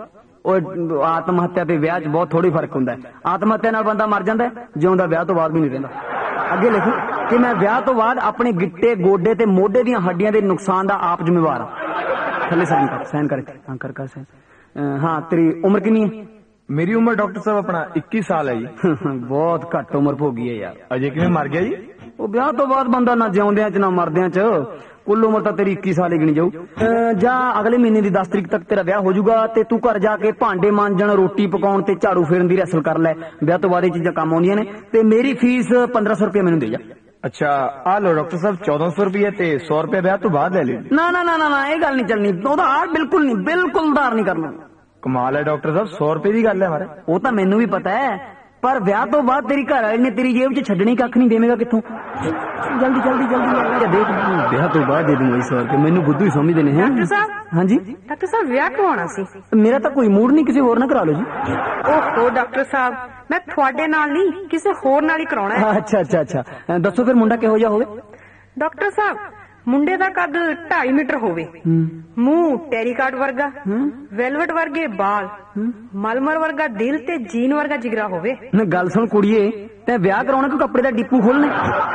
ਉਹ ਆਤਮ ਹੱਤਿਆ ਤੇ ਵਿਆਹ 'ਚ ਬਹੁਤ ਥੋੜੀ ਫਰਕ ਹੁੰਦਾ ਹੈ। ਆਤਮ ਹੱਤਿਆ ਨਾਲ ਬੰਦਾ ਮਰ ਜਾਂਦਾ, ਜਿਉਂਦਾ ਵਿਆਹ ਤੋਂ ਬਾਅਦ ਵੀ ਨਹੀਂ ਰਹਿੰਦਾ। ਅੱਗੇ ਲਿਖੋ ਕਿ ਮੈਂ ਵਿਆਹ ਤੋਂ ਬਾਅਦ ਆਪਣੇ ਗਿੱਟੇ, ਗੋਡੇ ਤੇ ਮੋਢੇ ਦੀਆਂ ਹੱਡੀਆਂ ਦੇ ਨੁਕਸਾਨ ਦਾ ਆਪ ਜ਼ਿੰਮੇਵਾਰ ਹਾਂ। ਥੱਲੇ ਸਾਈਨ ਕਰ, ਸਾਈਨ ਕਰ, ਹਾਂ ਕਰ ਕਰ ਸਾਈਨ। ਹਾਂ, ਤੇਰੀ ਉਮਰ ਕਿੰਨੀ ਹੈ? ਮੇਰੀ ਉਮਰ ਡਾਕਟਰ ਸਾਹਿਬ ਆਪਣਾ ਇੱਕੀ ਸਾਲ ਹੈ ਜੀ। ਬਹੁਤ ਘੱਟ ਉਮਰ ਭੋਗੀ ਹੈ ਯਾਰ। ਅਜੇ ਕਿਵੇਂ ਮਰ ਗਿਆ ਜੀ? ਉਹ ਵਿਆਹ ਤੋਂ ਬਾਅਦ ਬੰਦਾ ਨਾ ਜਿਉਂਦਿਆਂ 'ਚ ਨਾ ਮਰਦਿਆਂ 'ਚ, ਕੁੱਲ ਉਮਰ ਤਾਂ ਤੇਰੀ ਇੱਕੀ ਸਾਲ ਹੀ ਗਿਣੀ ਜਾਊ। ਜਾਂ ਅਗਲੇ ਮਹੀਨੇ ਦੀ ਦਸ ਤਰੀਕ ਤੱਕ ਤੇਰਾ ਵਿਆਹ ਹੋ ਜਾਊਗਾ ਤੇ ਤੂੰ ਘਰ ਜਾ ਕੇ ਭਾਂਡੇ ਮਾਂਜਣ, ਰੋਟੀ ਪਕਾਉਣ ਤੇ ਝਾੜੂ ਫੇਰਨ ਦੀ ਰੈਸਲ ਕਰ ਲੈ। ਵਿਆਹ ਤੋਂ ਬਾਅਦ ਇਹ ਚੀਜ਼ਾਂ ਕੰਮ ਆਉਂਦੀਆਂ ਨੇ। ਤੇ ਮੇਰੀ ਫੀਸ ਪੰਦਰਾਂ ਸੌ ਰੁਪਇਆ ਮੈਨੂੰ ਦੇ ਜਾ। ਅੱਛਾ ਆ ਲੋ ਡਾਕਟਰ ਸਾਹਿਬ, ਚੌਦਾਂ ਸੌ ਰੁਪਏ ਤੇ ਸੌ ਰੁਪਏ ਵਿਆਹ ਤੋਂ ਬਾਅਦ ਲੈ ਲਿਓ। ਨਾ ਨਾ ਨਾ ਨਾ, ਇਹ ਗੱਲ ਨਹੀਂ ਚੱਲਣੀ। ਉਹਦਾ ਹਾਰ ਬਿਲਕੁਲ ਨਹੀਂ, ਬਿਲਕੁਲ ਉਧਾਰ ਨਹੀਂ ਕਰਨਾ। ਕਮਾਲ ਹੈ ਡਾਕਟਰ ਸਾਹਿਬ, ਸੌ ਰੁਪਏ ਦੀ ਗੱਲ ਹੈ ਮਾਰੇ। ਉਹ ਤਾਂ ਮੈਨੂੰ ਵੀ ਪਤਾ ਹੈ, ਪਰ ਵਿਆਹ ਤੋਂ ਬਾਅਦ ਤੇਰੀ ਘਰ ਵਾਲੀ ਨੇ ਤੇਰੀ ਜੇਬ 'ਚ ਛੱਡਣੀ ਕੱਖ ਨਹੀਂ, ਦੇਵੇਂਗਾ ਕਿੱਥੋਂ? ਜਲਦੀ ਜਲਦੀ ਜਲਦੀ ਲੈ ਜਾ, ਦੇਖ ਵਿਆਹ ਤੋਂ ਬਾਅਦ ਦੇ ਦੂੰਗਾ ਸੌ ਰੁਪਏ। ਮੈਨੂੰ ਬੁੱਧੂ ਹੀ ਸਮਝਦੇ ਨੇ। ਡਾਕਟਰ ਸਾਹਿਬ, ਹਾਂਜੀ ਡਾਕਟਰ ਸਾਹਿਬ ਵਿਆਹ ਕਰਵਾਉਣਾ ਸੀ। ਮੇਰਾ ਤਾਂ ਕੋਈ ਮੂਡ ਨਹੀਂ, ਕਿਸੇ ਹੋਰ ਨਾਲ ਕਰਾ ਲਓ ਜੀ। ਓਹੋ ਡਾਕਟਰ ਸਾਹਿਬ, ਮੈਂ ਤੁਹਾਡੇ ਨਾਲ ਨਹੀਂ, ਕਿਸੇ ਹੋਰ ਨਾਲ ਹੀ ਕਰਾਉਣਾ ਹੈ। ਅੱਛਾ ਅੱਛਾ ਅੱਛਾ, ਦੱਸੋ ਫਿਰ ਮੁੰਡਾ ਕਿਹੋ ਜਿਹਾ ਹੋਵੇ? ਡਾਕਟਰ ਸਾਹਿਬ, ਮੁੰਡੇ ਦਾ ਕੱਦ ਢਾਈ ਮੀਟਰ ਹੋਵੇ, ਮੂੰਹ ਟੈਰੀਕਾਟ ਵਰਗਾ, ਵੈਲਵਟ ਵਰਗੇ ਬਾਲ, ਮਲਮਲ ਵਰਗਾ ਦਿਲ ਤੇ ਜੀਨ ਵਰਗਾ ਜਿਗਰਾ ਹੋਵੇ। ਨਾ ਗੱਲ ਸੁਣ ਕੁੜੀਏ, ਤੇ ਵਿਆਹ ਕਰਾਉਣਾ ਕੋਈ ਕੱਪੜੇ ਦਾ ਡਿਪੂ ਖੋਲਣਾ?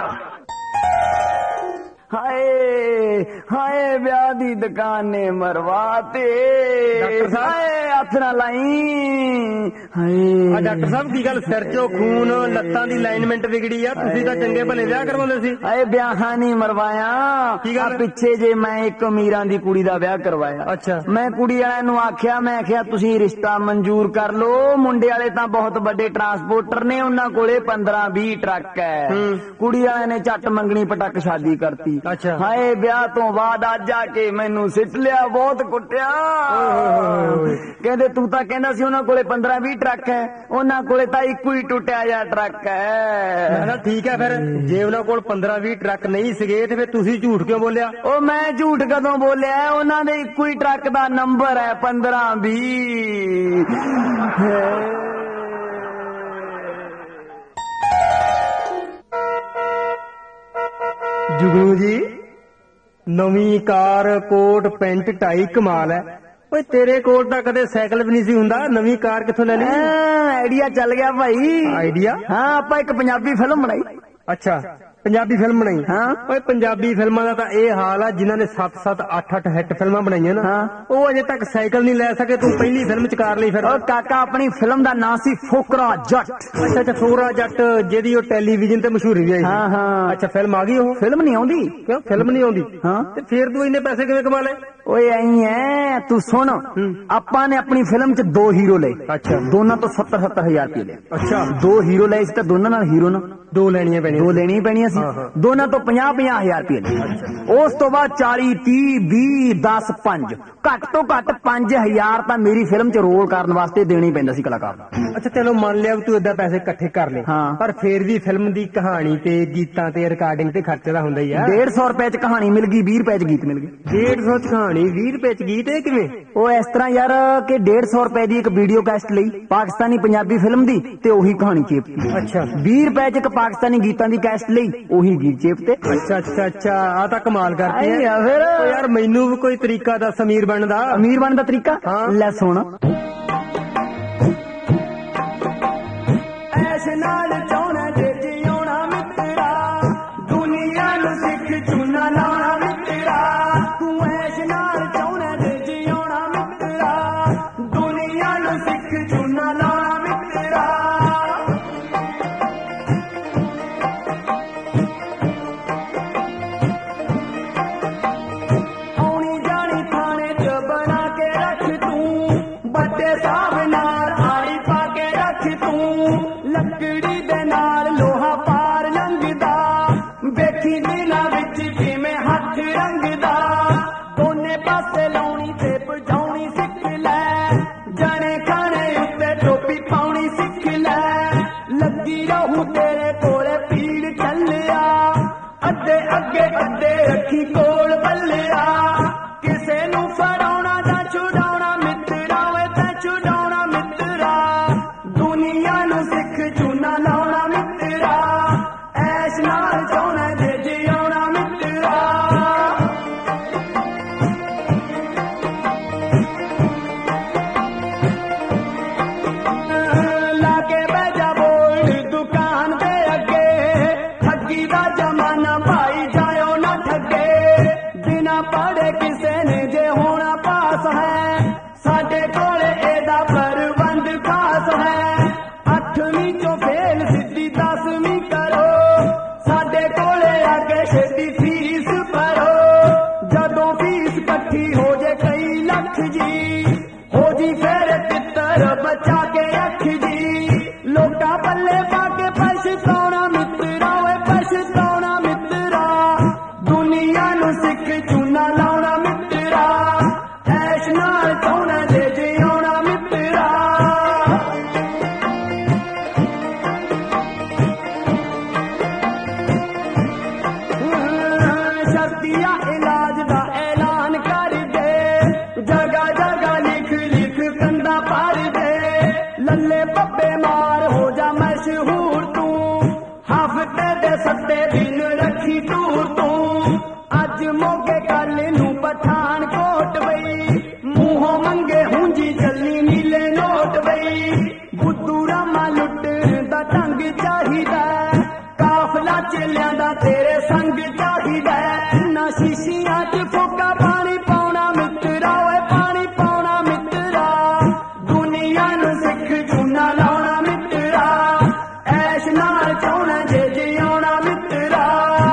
ਹਾਏ ਹਾਏ, ਵਿਆਹ ਦੀ ਦੁਕਾਨ ਨੇ ਮਰਵਾਤੇ। ਡਾਕਟਰ ਸਾਹਿਬ, ਹਾਏ ਹੱਥ ਨਾ ਲਾਈ। ਹਾਏ ਆ ਡਾਕਟਰ ਸਾਹਿਬ ਕੀ ਗੱਲ, ਸਿਰ 'ਚੋਂ ਖੂਨ, ਲੱਤਾਂ ਦੀ ਲਾਈਨਮੈਂਟ ਵਿਗੜੀ ਆ। ਤੁਸੀਂ ਤਾਂ ਚੰਗੇ ਭਲੇ ਵਿਆਹ ਕਰਵਾਉਂਦੇ ਸੀ। ਹਾਏ ਵਿਆਹਾਂ ਨਹੀਂ ਮਰਵਾਇਆ। ਕੀ ਗੱਲ? ਪਿੱਛੇ ਜੇ ਮੈਂ ਇੱਕ ਅਮੀਰਾਂ ਦੀ ਕੁੜੀ ਦਾ ਵਿਆਹ ਕਰਵਾਇਆ। ਅੱਛਾ। ਮੈਂ ਕੁੜੀ ਵਾਲਿਆਂ ਨੂੰ ਆਖਿਆ, ਮੈਂ ਆਖਿਆ ਤੁਸੀਂ ਰਿਸ਼ਤਾ ਮਨਜ਼ੂਰ ਕਰ ਲਓ। ਮੁੰਡੇ ਵਾਲੇ ਤਾਂ ਬਹੁਤ ਵੱਡੇ ਟਰਾਂਸਪੋਰਟਰ ਨੇ, ਉਹਨਾਂ ਕੋਲੇ ਪੰਦਰਾਂ ਵੀਹ ਟਰੱਕ ਹੈ। ਕੁੜੀ ਵਾਲਿਆਂ ਨੇ ਝੱਟ ਮੰਗਣੀ ਪਟਕ ਸ਼ਾਦੀ ਕਰਤੀ। ਅੱਛਾ। ਹਾਏ ਵਿਆਹ ਤੋਂ ਬਾਅਦ ਅੱਜ ਆ ਕੇ ਮੈਨੂੰ ਸਿੱਟ ਲਿਆ, ਬਹੁਤ ਕੁੱਟਿਆ। ਕਹਿੰਦੇ ਤੂੰ ਤਾਂ ਕਹਿੰਦਾ ਸੀ ਉਹਨਾਂ ਕੋਲੇ ਪੰਦਰਾਂ ਵੀਹ ਟਰੱਕ ਹੈ, ਉਹਨਾਂ ਕੋਲੇ ਤਾਂ ਇੱਕੋ ਹੀ ਟੁੱਟਿਆ ਜਿਹਾ ਟਰੱਕ ਹੈ। ਮੈਂ ਕਿਹਾ ਠੀਕ ਹੈ, ਫਿਰ ਜੇ ਉਹਨਾਂ ਕੋਲ ਪੰਦਰਾਂ ਵੀਹ ਟਰੱਕ ਨਹੀਂ ਸੀਗੇ ਤੇ ਫਿਰ ਤੁਸੀਂ ਝੂਠ ਕਿਉਂ ਬੋਲਿਆ? ਉਹ ਮੈਂ ਝੂਠ ਕਦੋਂ ਬੋਲਿਆ? ਉਹਨਾਂ ਦੇ ਇੱਕੋ ਹੀ ਟਰੱਕ ਦਾ ਨੰਬਰ ਹੈ ਪੰਦਰਾਂ ਵੀਹ। ਜੁਗਨੂ ਜੀ, ਨਵੀਂ ਕਾਰ, ਕੋਟ, ਪੈਂਟ, ਟਾਈ, ਕਮਾਲ ਹੈ। ਓਏ ਤੇਰੇ ਕੋਲ ਤਾਂ ਕਦੇ ਸਾਈਕਲ ਵੀ ਨਹੀਂ ਸੀ ਹੁੰਦਾ, ਨਵੀਂ ਕਾਰ ਕਿੱਥੋਂ ਲੈ ਲਈ? ਆਈਡੀਆ ਚੱਲ ਗਿਆ ਭਾਈ। ਆਈਡੀਆ? ਹਾਂ, ਆਪਾਂ ਇੱਕ ਪੰਜਾਬੀ ਫਿਲਮ ਬਣਾਈ। ਅੱਛਾ, ਪੰਜਾਬੀ ਫਿਲਮ ਬਣਾਈ? ਹਾਂ। ਓਏ ਪੰਜਾਬੀ ਫਿਲਮਾਂ ਦਾ ਤਾਂ ਇਹ ਹਾਲ ਆ, ਜਿਨ੍ਹਾਂ ਨੇ ਸੱਤ ਸੱਤ ਅੱਠ ਅੱਠ ਹਿੱਟ ਫਿਲਮਾਂ ਬਣਾਈਆਂ ਨਾ, ਉਹ ਅਜੇ ਤੱਕ ਸਾਈਕਲ ਨਹੀਂ ਲੈ ਸਕੇ। ਤੂੰ ਪਹਿਲੀ ਫਿਲਮ ਚ ਕਾਰ ਲਈ ਫਿਰ? ਉਹ ਕਾਕਾ, ਆਪਣੀ ਫਿਲਮ ਦਾ ਨਾਂ ਸੀ ਫੋਕਰਾ ਜੱਟ। ਅੱਛਾ ਅੱਛਾ, ਫੋਕਰਾ ਜੱਟ, ਜਿਹਦੀ ਉਹ ਟੈਲੀਵਿਜ਼ਨ ਤੇ ਮਸ਼ਹੂਰੀ ਵੀ ਆਈ। ਹਾਂ ਹਾਂ। ਅੱਛਾ, ਫਿਲਮ ਆ ਗਈ ਉਹ? ਫਿਲਮ ਨਹੀਂ ਆਉਂਦੀ। ਕਿਉਂ ਫਿਲਮ ਨਹੀਂ ਆਉਂਦੀ? ਹਾਂ। ਤੇ ਫਿਰ ਤੂੰ ਇੰਨੇ ਪੈਸੇ ਕਿਵੇਂ ਕਮਾ ਲਏ? ਓਏ ਐਂ ਐ, ਤੂੰ ਸੁਣ, ਆਪਾਂ ਨੇ ਆਪਣੀ ਫਿਲਮ ਚ ਦੋ ਹੀਰੋ ਲਏ। ਅੱਛਾ। ਦੋਨਾਂ ਤੋਂ ਸੱਤਰ ਸੱਤਰ ਹਜ਼ਾਰ ਰੁਪਏ ਲਏ। ਅੱਛਾ। ਦੋ ਹੀਰੋ ਲਏ ਸੀ ਤਾਂ ਦੋਨਾਂ ਨਾਲ ਹੀਰੋ ਨਾ ਦੋ ਲੈਣੀਆਂ ਪੈਣੀਆਂ। ਦੋ ਲੈਣੀਆਂ ਪੈਣੀਆਂ ਸੀ। ਦੋਨਾਂ ਤੋਂ ਪੰਜਾਹ ਪੰਜਾਹ ਹਜ਼ਾਰ ਰੁਪਏ ਲਏ। ਉਸ ਤੋਂ ਬਾਅਦ ਚਾਲੀ ਤੀਹ ਵੀਹ ਦਸ ਪੰਜ, ਘੱਟ ਤੋਂ ਘੱਟ ਪੰਜ ਹਜ਼ਾਰ ਤਾਂ ਮੇਰੀ ਫਿਲਮ ਚ ਰੋਲ ਕਰਨ ਵਾਸਤੇ ਦੇਣਾ ਹੀ ਪੈਂਦਾ ਸੀ ਕਲਾਕਾਰ ਨੂੰ। ਅੱਛਾ ਚਲੋ ਮੰਨ ਲਿਆ ਤੂੰ ਏਦਾਂ ਪੈਸੇ ਇਕੱਠੇ ਕਰ ਲਏ, ਹਾਂ। ਪਰ ਫੇਰ ਵੀ ਫਿਲਮ ਦੀ ਕਹਾਣੀ ਤੇ ਗੀਤਾਂ ਤੇ ਰਿਕਾਰਡਿੰਗ ਤੇ ਖਰਚਾ ਤਾਂ ਹੁੰਦਾ ਹੀ ਆ। ਡੇਢ ਸੌ ਰੁਪਏ ਚ ਕਹਾਣੀ ਮਿਲ ਗਈ, ਵੀਹ ਰੁਪਏ ਚ ਗੀਤ ਮਿਲ ਗਏ। ਡੇਢ ਸੌ ਚ ਕਹਾਣੀ, ਵੀਹ ਰੁਪਏ ਚ ਗੀਤ, ਇਹ ਕਿਵੇਂ? ਉਹ ਇਸ ਤਰ੍ਹਾਂ ਯਾਰ ਕਿ ਡੇਢ ਸੌ ਰੁਪਏ ਦੀ ਇੱਕ ਵੀਡੀਓ ਕੈਸਟ ਲਈ ਪਾਕਿਸਤਾਨੀ ਪੰਜਾਬੀ ਫਿਲਮ ਦੀ, ਤੇ ਉਹੀ ਕਹਾਣੀ ਚੇਪਤੀ। ਅੱਛਾ। ਵੀਹ ਰੁਪਏ ਚ ਇੱਕ ਪਾਕਿਸਤਾਨੀ ਗੀਤਾਂ ਦੀ ਕੈਸਟ ਲਈ, ਉਹੀ ਗੀਤ ਚੇਪਤੇ। ਅੱਛਾ ਅੱਛਾ ਅੱਛਾ, ਆ ਤਾਂ ਕਮਾਲ ਕਰਤੀ ਆਈ ਹੈ ਆ ਫਿਰ। ਓ ਯਾਰ ਮੈਨੂੰ ਵੀ ਕੋਈ ਤਰੀਕਾ ਦੱਸ ਅਮੀਰ ਬਣਨ ਦਾ। ਅਮੀਰ ਬਣਨ ਦਾ ਤਰੀਕਾ? ਹਾਂ। ਲੈ ਸੁਣ। ਐਸ ਨਾਲ ਚਾਉਣਾ ਜੇ ਜਿਉਣਾ ਮਿੱਤਰਾ, ਦੁਨੀਆ ਨੂੰ ਸਿੱਖ ਚੂਨਾ ਲਾਉਣਾ ਮਿੱਤਰਾ। ਤੂੰ ਐਸ ਨਾਲ ਚਾਉਣਾ ਜੇ ਜਿਉਣਾ ਮਿੱਤਰਾ, ਦੁਨੀਆ ਨੂੰ ਸਿੱਖ ਚੂਨਾ ਲਾਉਣਾ ਮਿੱਤਰਾ। ਆਉਣੀ ਜਾਣੀ ਥਾਣੇ ਚ ਬਣਾ ਕੇ ਰੱਖ ਤੂੰ, ਵੱਡੇ ਸਾਹਿਬ ਨਾਲ ਆੜੀ ਪਾ ਕੇ ਰੱਖ ਤੂੰ। ਲੱਕੜੀ ਦੇ ਨਾਲ ਲੋਹਾ ਪਾਰ ਲੰਘਦਾ, ਵੇਖੀ ਦਿਲਾਂ ਵਿੱਚ ਕਿਵੇਂ ਹੱਥ ਰੰਗਦਾ। ਦੋਨੇ ਪਾਸੇ ਲਾਉਣੀ ਤੇ ਭਜਾਉਣੀ ਸਿੱਖ ਲੈ, ਜਾਣੇ ਖਾਣੇ ਉੱਤੇ ਟੋਪੀ ਪਾਉਣੀ ਸਿੱਖ ਲੈ। ਲੱਗੀ ਰਹੂ ਤੇਰੇ ਕੋਲੇ ਪੀੜ ਚੱਲਿਆ, ਅੱਧੇ ਅੱਗੇ ਅੱਧੇ ਰੱਖੀ ਕੋਲ ਬੱਲਿਆ। ਕਿਸੇ ਨੂੰ ਫੜਾਉਣਾ ਜਾਂ ਛੁਡਾਉਣਾ ਮਿੱਤਰਾ, ਵੇ ਤੇ ਛੁਡਾਉਣਾ ਮਿੱਤਰਾ। ਦੁਨੀਆ ਨੂੰ ਸਿੱਖ ਚੂਨਾ ਲਾਉਣਾ ਮਿੱਤਰਾ, ਐਸ਼ ਨਾਲ ਚਾਉਣਾ ਜੇ ਜਿਉਣਾ ਮਿੱਤਰਾ। बीमार हो जा मशहूर तू हफ्ते दे सत्ते दिन रखी टूर तू अज मोगे कल नू पठानकोट बई मूहों मंगे हुंजी चली नीले नोट बई बुद्धू रामा लुट दा ढंग चाहिदा काफला चेलियां दा तेरे संग चाहिदा ना शीशियां च फोका पानी पाउना मित्रा ओए पानी पाउना मित्रा दुनिया नू सिख जूना लाउना मित्रा ऐश नाल चाउना जे जिउना मित्रा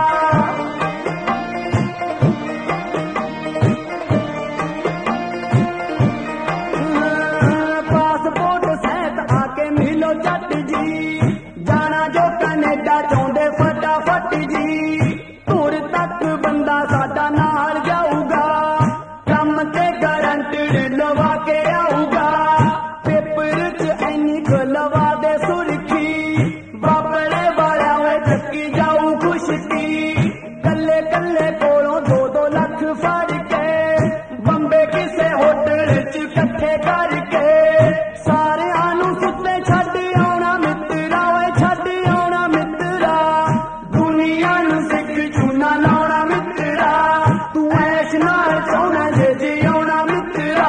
पासपोर्ट सहित आके मिलो जट जी जाना जो कनेडा चाहुंदे फटाफट जी तुर तक बंदा साडा नाल जाऊगा कम ते गारंटेड लवा के आऊगा पेपर च ऐनी लवा दे सुरखी बाबड़े वाला वे चक्की जाऊ खुशकी कल्ले कल्ले कोलों दो दो लख फड़ के बंबे किसे होटल च कट्ठे करके सारे आनू सुत्ते छड्ड आउना मित्रा ओए छड्ड आउना मित्रा दुनिया नू सिख चूना लाउना मित्रा तू ऐश नाल चाहुना जे जिउना मित्रा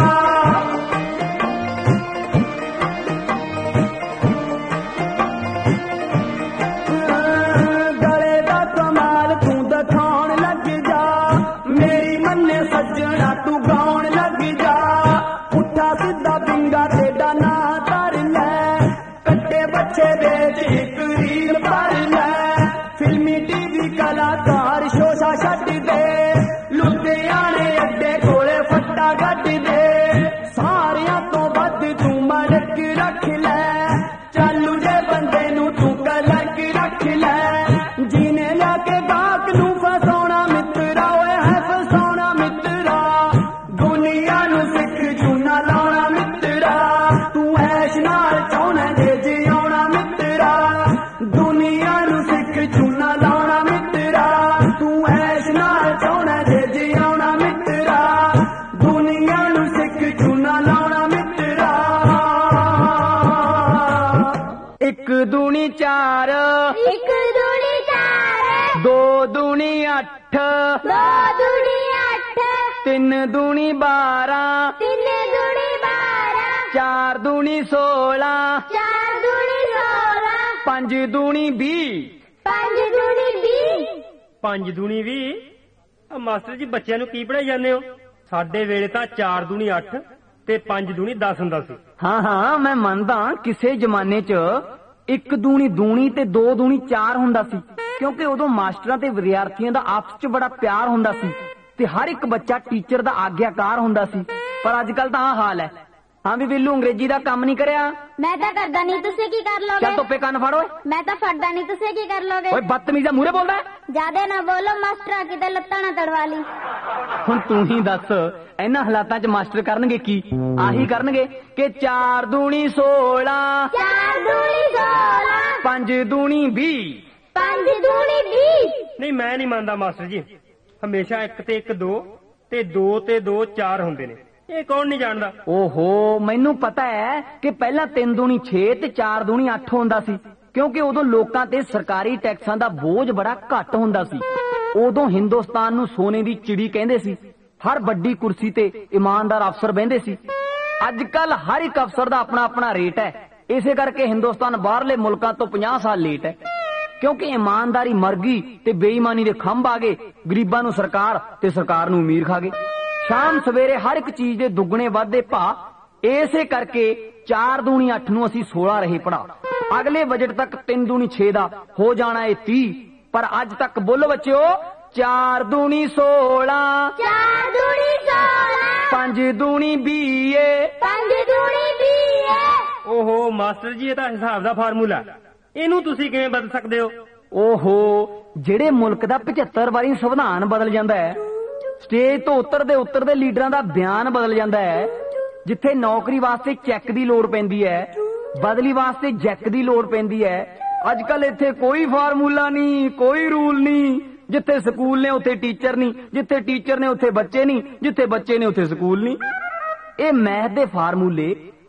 गले दा कमाल तू दिखाउण लग जा मेरी मन्ने सज्जणा तू गाउण लग जा पुट्ठा सिद्धा पिंगा तेरा ना धर लै कट्टे बच्चे बेच इक रील भर लै फिल्मी टीवी कलाकार शोशा छड्ड दे लुधियाने अड्डे कोले फट्टा गड्ड दे सारियां तो वध तू मड़क रख लै चालू जे बंदे नू तू कलक रख लै जीने लाके गाहक नू फसाउणा मित्रा ओए है फसाउणा मित्रा दुनिया नू सिख चूना लाउणा मित्रा तू ऐश नाल चाहुना जे जिउणा मित्रा दुनिया नू सिख चूना लाउणा मित्रा तू ऐश नाल चाहुना जे जिउणा मित्रा दुनिया नू सिख चूना लाउणा मित्रा एक दूनी चार एक दूनी चार दो दूनी अठ दो दूनी अठ तीन दूनी बारह तीन दूनी बारह चार दूनी सोलह चार दूनी सोलह पंज दूनी भी पंज दूनी बीह ਪੰਜ ਦੂਣੀ ਵੀ ਆ ਮਾਸਟਰ ਜੀ ਬੱਚਿਆਂ ਨੂੰ ਕੀ ਪੜਾਈ ਜਾਂਦੇ ਹੋ ਸਾਡੇ ਵੇਲੇ ਤਾਂ ਚਾਰ ਦੂਣੀ ਅੱਠ ਤੇ ਪੰਜ ਦੂਣੀ ਦਸ ਹੁੰਦਾ ਸੀ ਹਾਂ ਹਾਂ ਮੈਂ ਮੰਨਦਾ ਕਿਸੇ ਜ਼ਮਾਨੇ 'ਚ ਇੱਕ ਦੂਣੀ ਦੂਣੀ ਤੇ ਦੋ ਦੂਣੀ ਚਾਰ ਹੁੰਦਾ ਸੀ ਕਿਉਂਕਿ ਉਦੋਂ ਮਾਸਟਰਾਂ ਤੇ ਵਿਦਿਆਰਥੀਆਂ ਦਾ ਆਪਸ 'ਚ ਬੜਾ ਪਿਆਰ ਹੁੰਦਾ ਸੀ ਤੇ ਹਰ ਇੱਕ ਬੱਚਾ ਟੀਚਰ ਦਾ ਆਗਿਆਕਾਰ ਹੁੰਦਾ ਸੀ ਪਰ ਅੱਜ ਕੱਲ ਤਾਂ ਆਹ ਹਾਲ ਹੈ ਹਾਂ ਵੀ ਬਿੱਲੂ ਅੰਗਰੇਜ਼ੀ ਦਾ ਕੰਮ ਨਹੀਂ ਕਰਿਆ ਮੈਂ ਤਾਂ ਕਰਦਾ ਨਹੀਂ ਤੁਸੀਂ ਕੀ ਕਰ ਲੋਗੇ ਚੱਲ ਧੁੱਪੇ ਕੰਨ ਫੜ ਓਏ ਮੈਂ ਤਾਂ ਫੜਦਾ ਨਹੀਂ ਤੁਸੀਂ ਕੀ ਕਰ ਲੋਗੇ ਓਏ ਬਦਤਮੀਜ਼ਾ ਮੂਹਰੇ ਬੋਲਦਾ ਜਿਆਦੇ ਨਾ ਬੋਲੋ ਮਾਸਟਰਾਂ ਕਿਤੇ ਲੱਤਾਂ ਨਾ ਤੜਵਾ ਲਈ ਹੁਣ ਤੂੰ ਹੀ ਦੱਸ ਇਹਨਾਂ ਹਾਲਾਤਾਂ 'ਚ ਮਾਸਟਰ ਕਰਨਗੇ ਕੀ ਆਹੀ ਕਰਨਗੇ ਕਿ ਚਾਰ ਦੂਣੀ ਸੋਲਾਂ ਚਾਰ ਦੂਣੀ ਸੋਲਾਂ ਪੰਜ ਦੂਣੀ ਵੀਹ ਪੰਜ ਦੂਣੀ ਵੀਹ ਨਹੀਂ ਮੈਂ ਨਹੀਂ ਮੰਨਦਾ ਮਾਸਟਰ ਜੀ ਹਮੇਸ਼ਾ ਇੱਕ ਤੇ ਇੱਕ ਦੋ ਤੇ ਦੋ ਤੇ ਦੋ ਚਾਰ ਹੁੰਦੇ ਨੇ ਇਹ ਕੌਣ ਨਹੀਂ ਜਾਣਦਾ ਓਹੋ ਮੈਨੂੰ ਪਤਾ ਹੈ ਕਿ ਪਹਿਲਾਂ ਤਿੰਨ ਦੂਣੀ ਛੇ ਤੇ ਚਾਰ ਦੂਣੀ ਅੱਠ ਹੁੰਦਾ ਸੀ ਕਿਉਂਕਿ ਉਦੋਂ ਲੋਕਾਂ ਤੇ ਸਰਕਾਰੀ ਟੈਕਸਾਂ ਦਾ ਬੋਝ ਬੜਾ ਘੱਟ ਹੁੰਦਾ ਸੀ ਉਦੋਂ ਹਿੰਦੁਸਤਾਨ ਨੂੰ ਸੋਨੇ ਦੀ ਚਿੜੀ ਕਹਿੰਦੇ ਸੀ ਹਰ ਵੱਡੀ ਕੁਰਸੀ ਤੇ ਇਮਾਨਦਾਰ ਅਫਸਰ ਬਹਿੰਦੇ ਸੀ ਅੱਜ ਕੱਲ ਹਰ ਇੱਕ ਅਫਸਰ ਦਾ ਆਪਣਾ ਆਪਣਾ ਰੇਟ ਹੈ ਇਸੇ ਕਰਕੇ ਹਿੰਦੁਸਤਾਨ ਬਾਹਰਲੇ ਮੁਲਕਾਂ ਤੋਂ ਪੰਜਾਹ ਸਾਲ ਲੇਟ ਹੈ ਕਿਉਂਕਿ ਇਮਾਨਦਾਰੀ ਮਰ ਗਈ ਤੇ ਬੇਈਮਾਨੀ ਦੇ ਖੰਭ ਆ ਗਏ ਗਰੀਬਾਂ ਨੂੰ ਸਰਕਾਰ ਤੇ ਸਰਕਾਰ ਨੂੰ ਅਮੀਰ ਖਾ ਗਏ ਸ਼ਾਮ ਸਵੇਰੇ ਹਰ ਇੱਕ ਚੀਜ਼ ਦੇ ਦੁੱਗਣੇ ਵਾਧੇ ਭਾਅ ਇਸੇ ਕਰਕੇ ਚਾਰ ਦੂਣੀ ਅੱਠ ਨੂੰ ਅਸੀਂ ਸੋਲਾਂ ਰਹੇ ਪੜਾ ਅਗਲੇ ਬਜਟ ਤੱਕ ਤਿੰਨ ਦੂਣੀ ਛੇ ਦਾ ਹੋ ਜਾਣਾ ਇਹ ਤੀਹ ਪਰ ਅੱਜ ਤੱਕ ਬੋਲੋ ਬੱਚਿਓ ਚਾਰ ਦੂਣੀ ਸੋਲਾਂ ਚਾਰ ਦੂਣੀ ਸੋਲਾਂ ਪੰਜ ਦੂਣੀ ਵੀਹ ਪੰਜ ਦੂਣੀ ਵੀਹ ਓਹੋ ਮਾਸਟਰ ਜੀ ਇਹ ਤਾਂ ਹਿਸਾਬ ਦਾ ਫਾਰਮੂਲਾ ਇਹਨੂੰ ਤੁਸੀਂ ਕਿਵੇਂ ਬਦਲ ਸਕਦੇ ਹੋ ਓਹੋ ਜਿਹੜੇ ਮੁਲਕ ਦਾ ਪਝੱਤਰ ਵਾਰੀ ਸੰਵਿਧਾਨ ਬਦਲ ਜਾਂਦਾ ਹੈ ਸਟੇਜ ਤੋਂ ਉਤਰਦੇ ਉਤਰਦੇ ਲੀਡਰਾਂ ਦਾ ਬਿਆਨ ਬਦਲ ਜਾਂਦਾ ਹੈ ਜਿੱਥੇ ਨੌਕਰੀ ਵਾਸਤੇ ਚੈੱਕ ਦੀ ਲੋੜ ਪੈਂਦੀ ਹੈ ਬਦਲੀ ਵਾਸਤੇ ਜੈਕ ਦੀ ਲੋੜ ਪੈਂਦੀ ਹੈ ਅੱਜ ਕੱਲ ਇੱਥੇ ਕੋਈ ਫਾਰਮੂਲਾ ਨਹੀਂ ਕੋਈ ਰੂਲ ਨਹੀਂ ਜਿੱਥੇ ਸਕੂਲ ਨੇ ਉੱਥੇ ਟੀਚਰ ਨਹੀਂ ਜਿੱਥੇ ਟੀਚਰ ਨੇ ਉੱਥੇ ਬੱਚੇ ਨਹੀਂ ਜਿੱਥੇ ਬੱਚੇ ਨੇ ਉੱਥੇ ਸਕੂਲ ਨਹੀਂ ਇਹ ਮੈਥ ਦੇ ਫਾਰਮੂਲੇ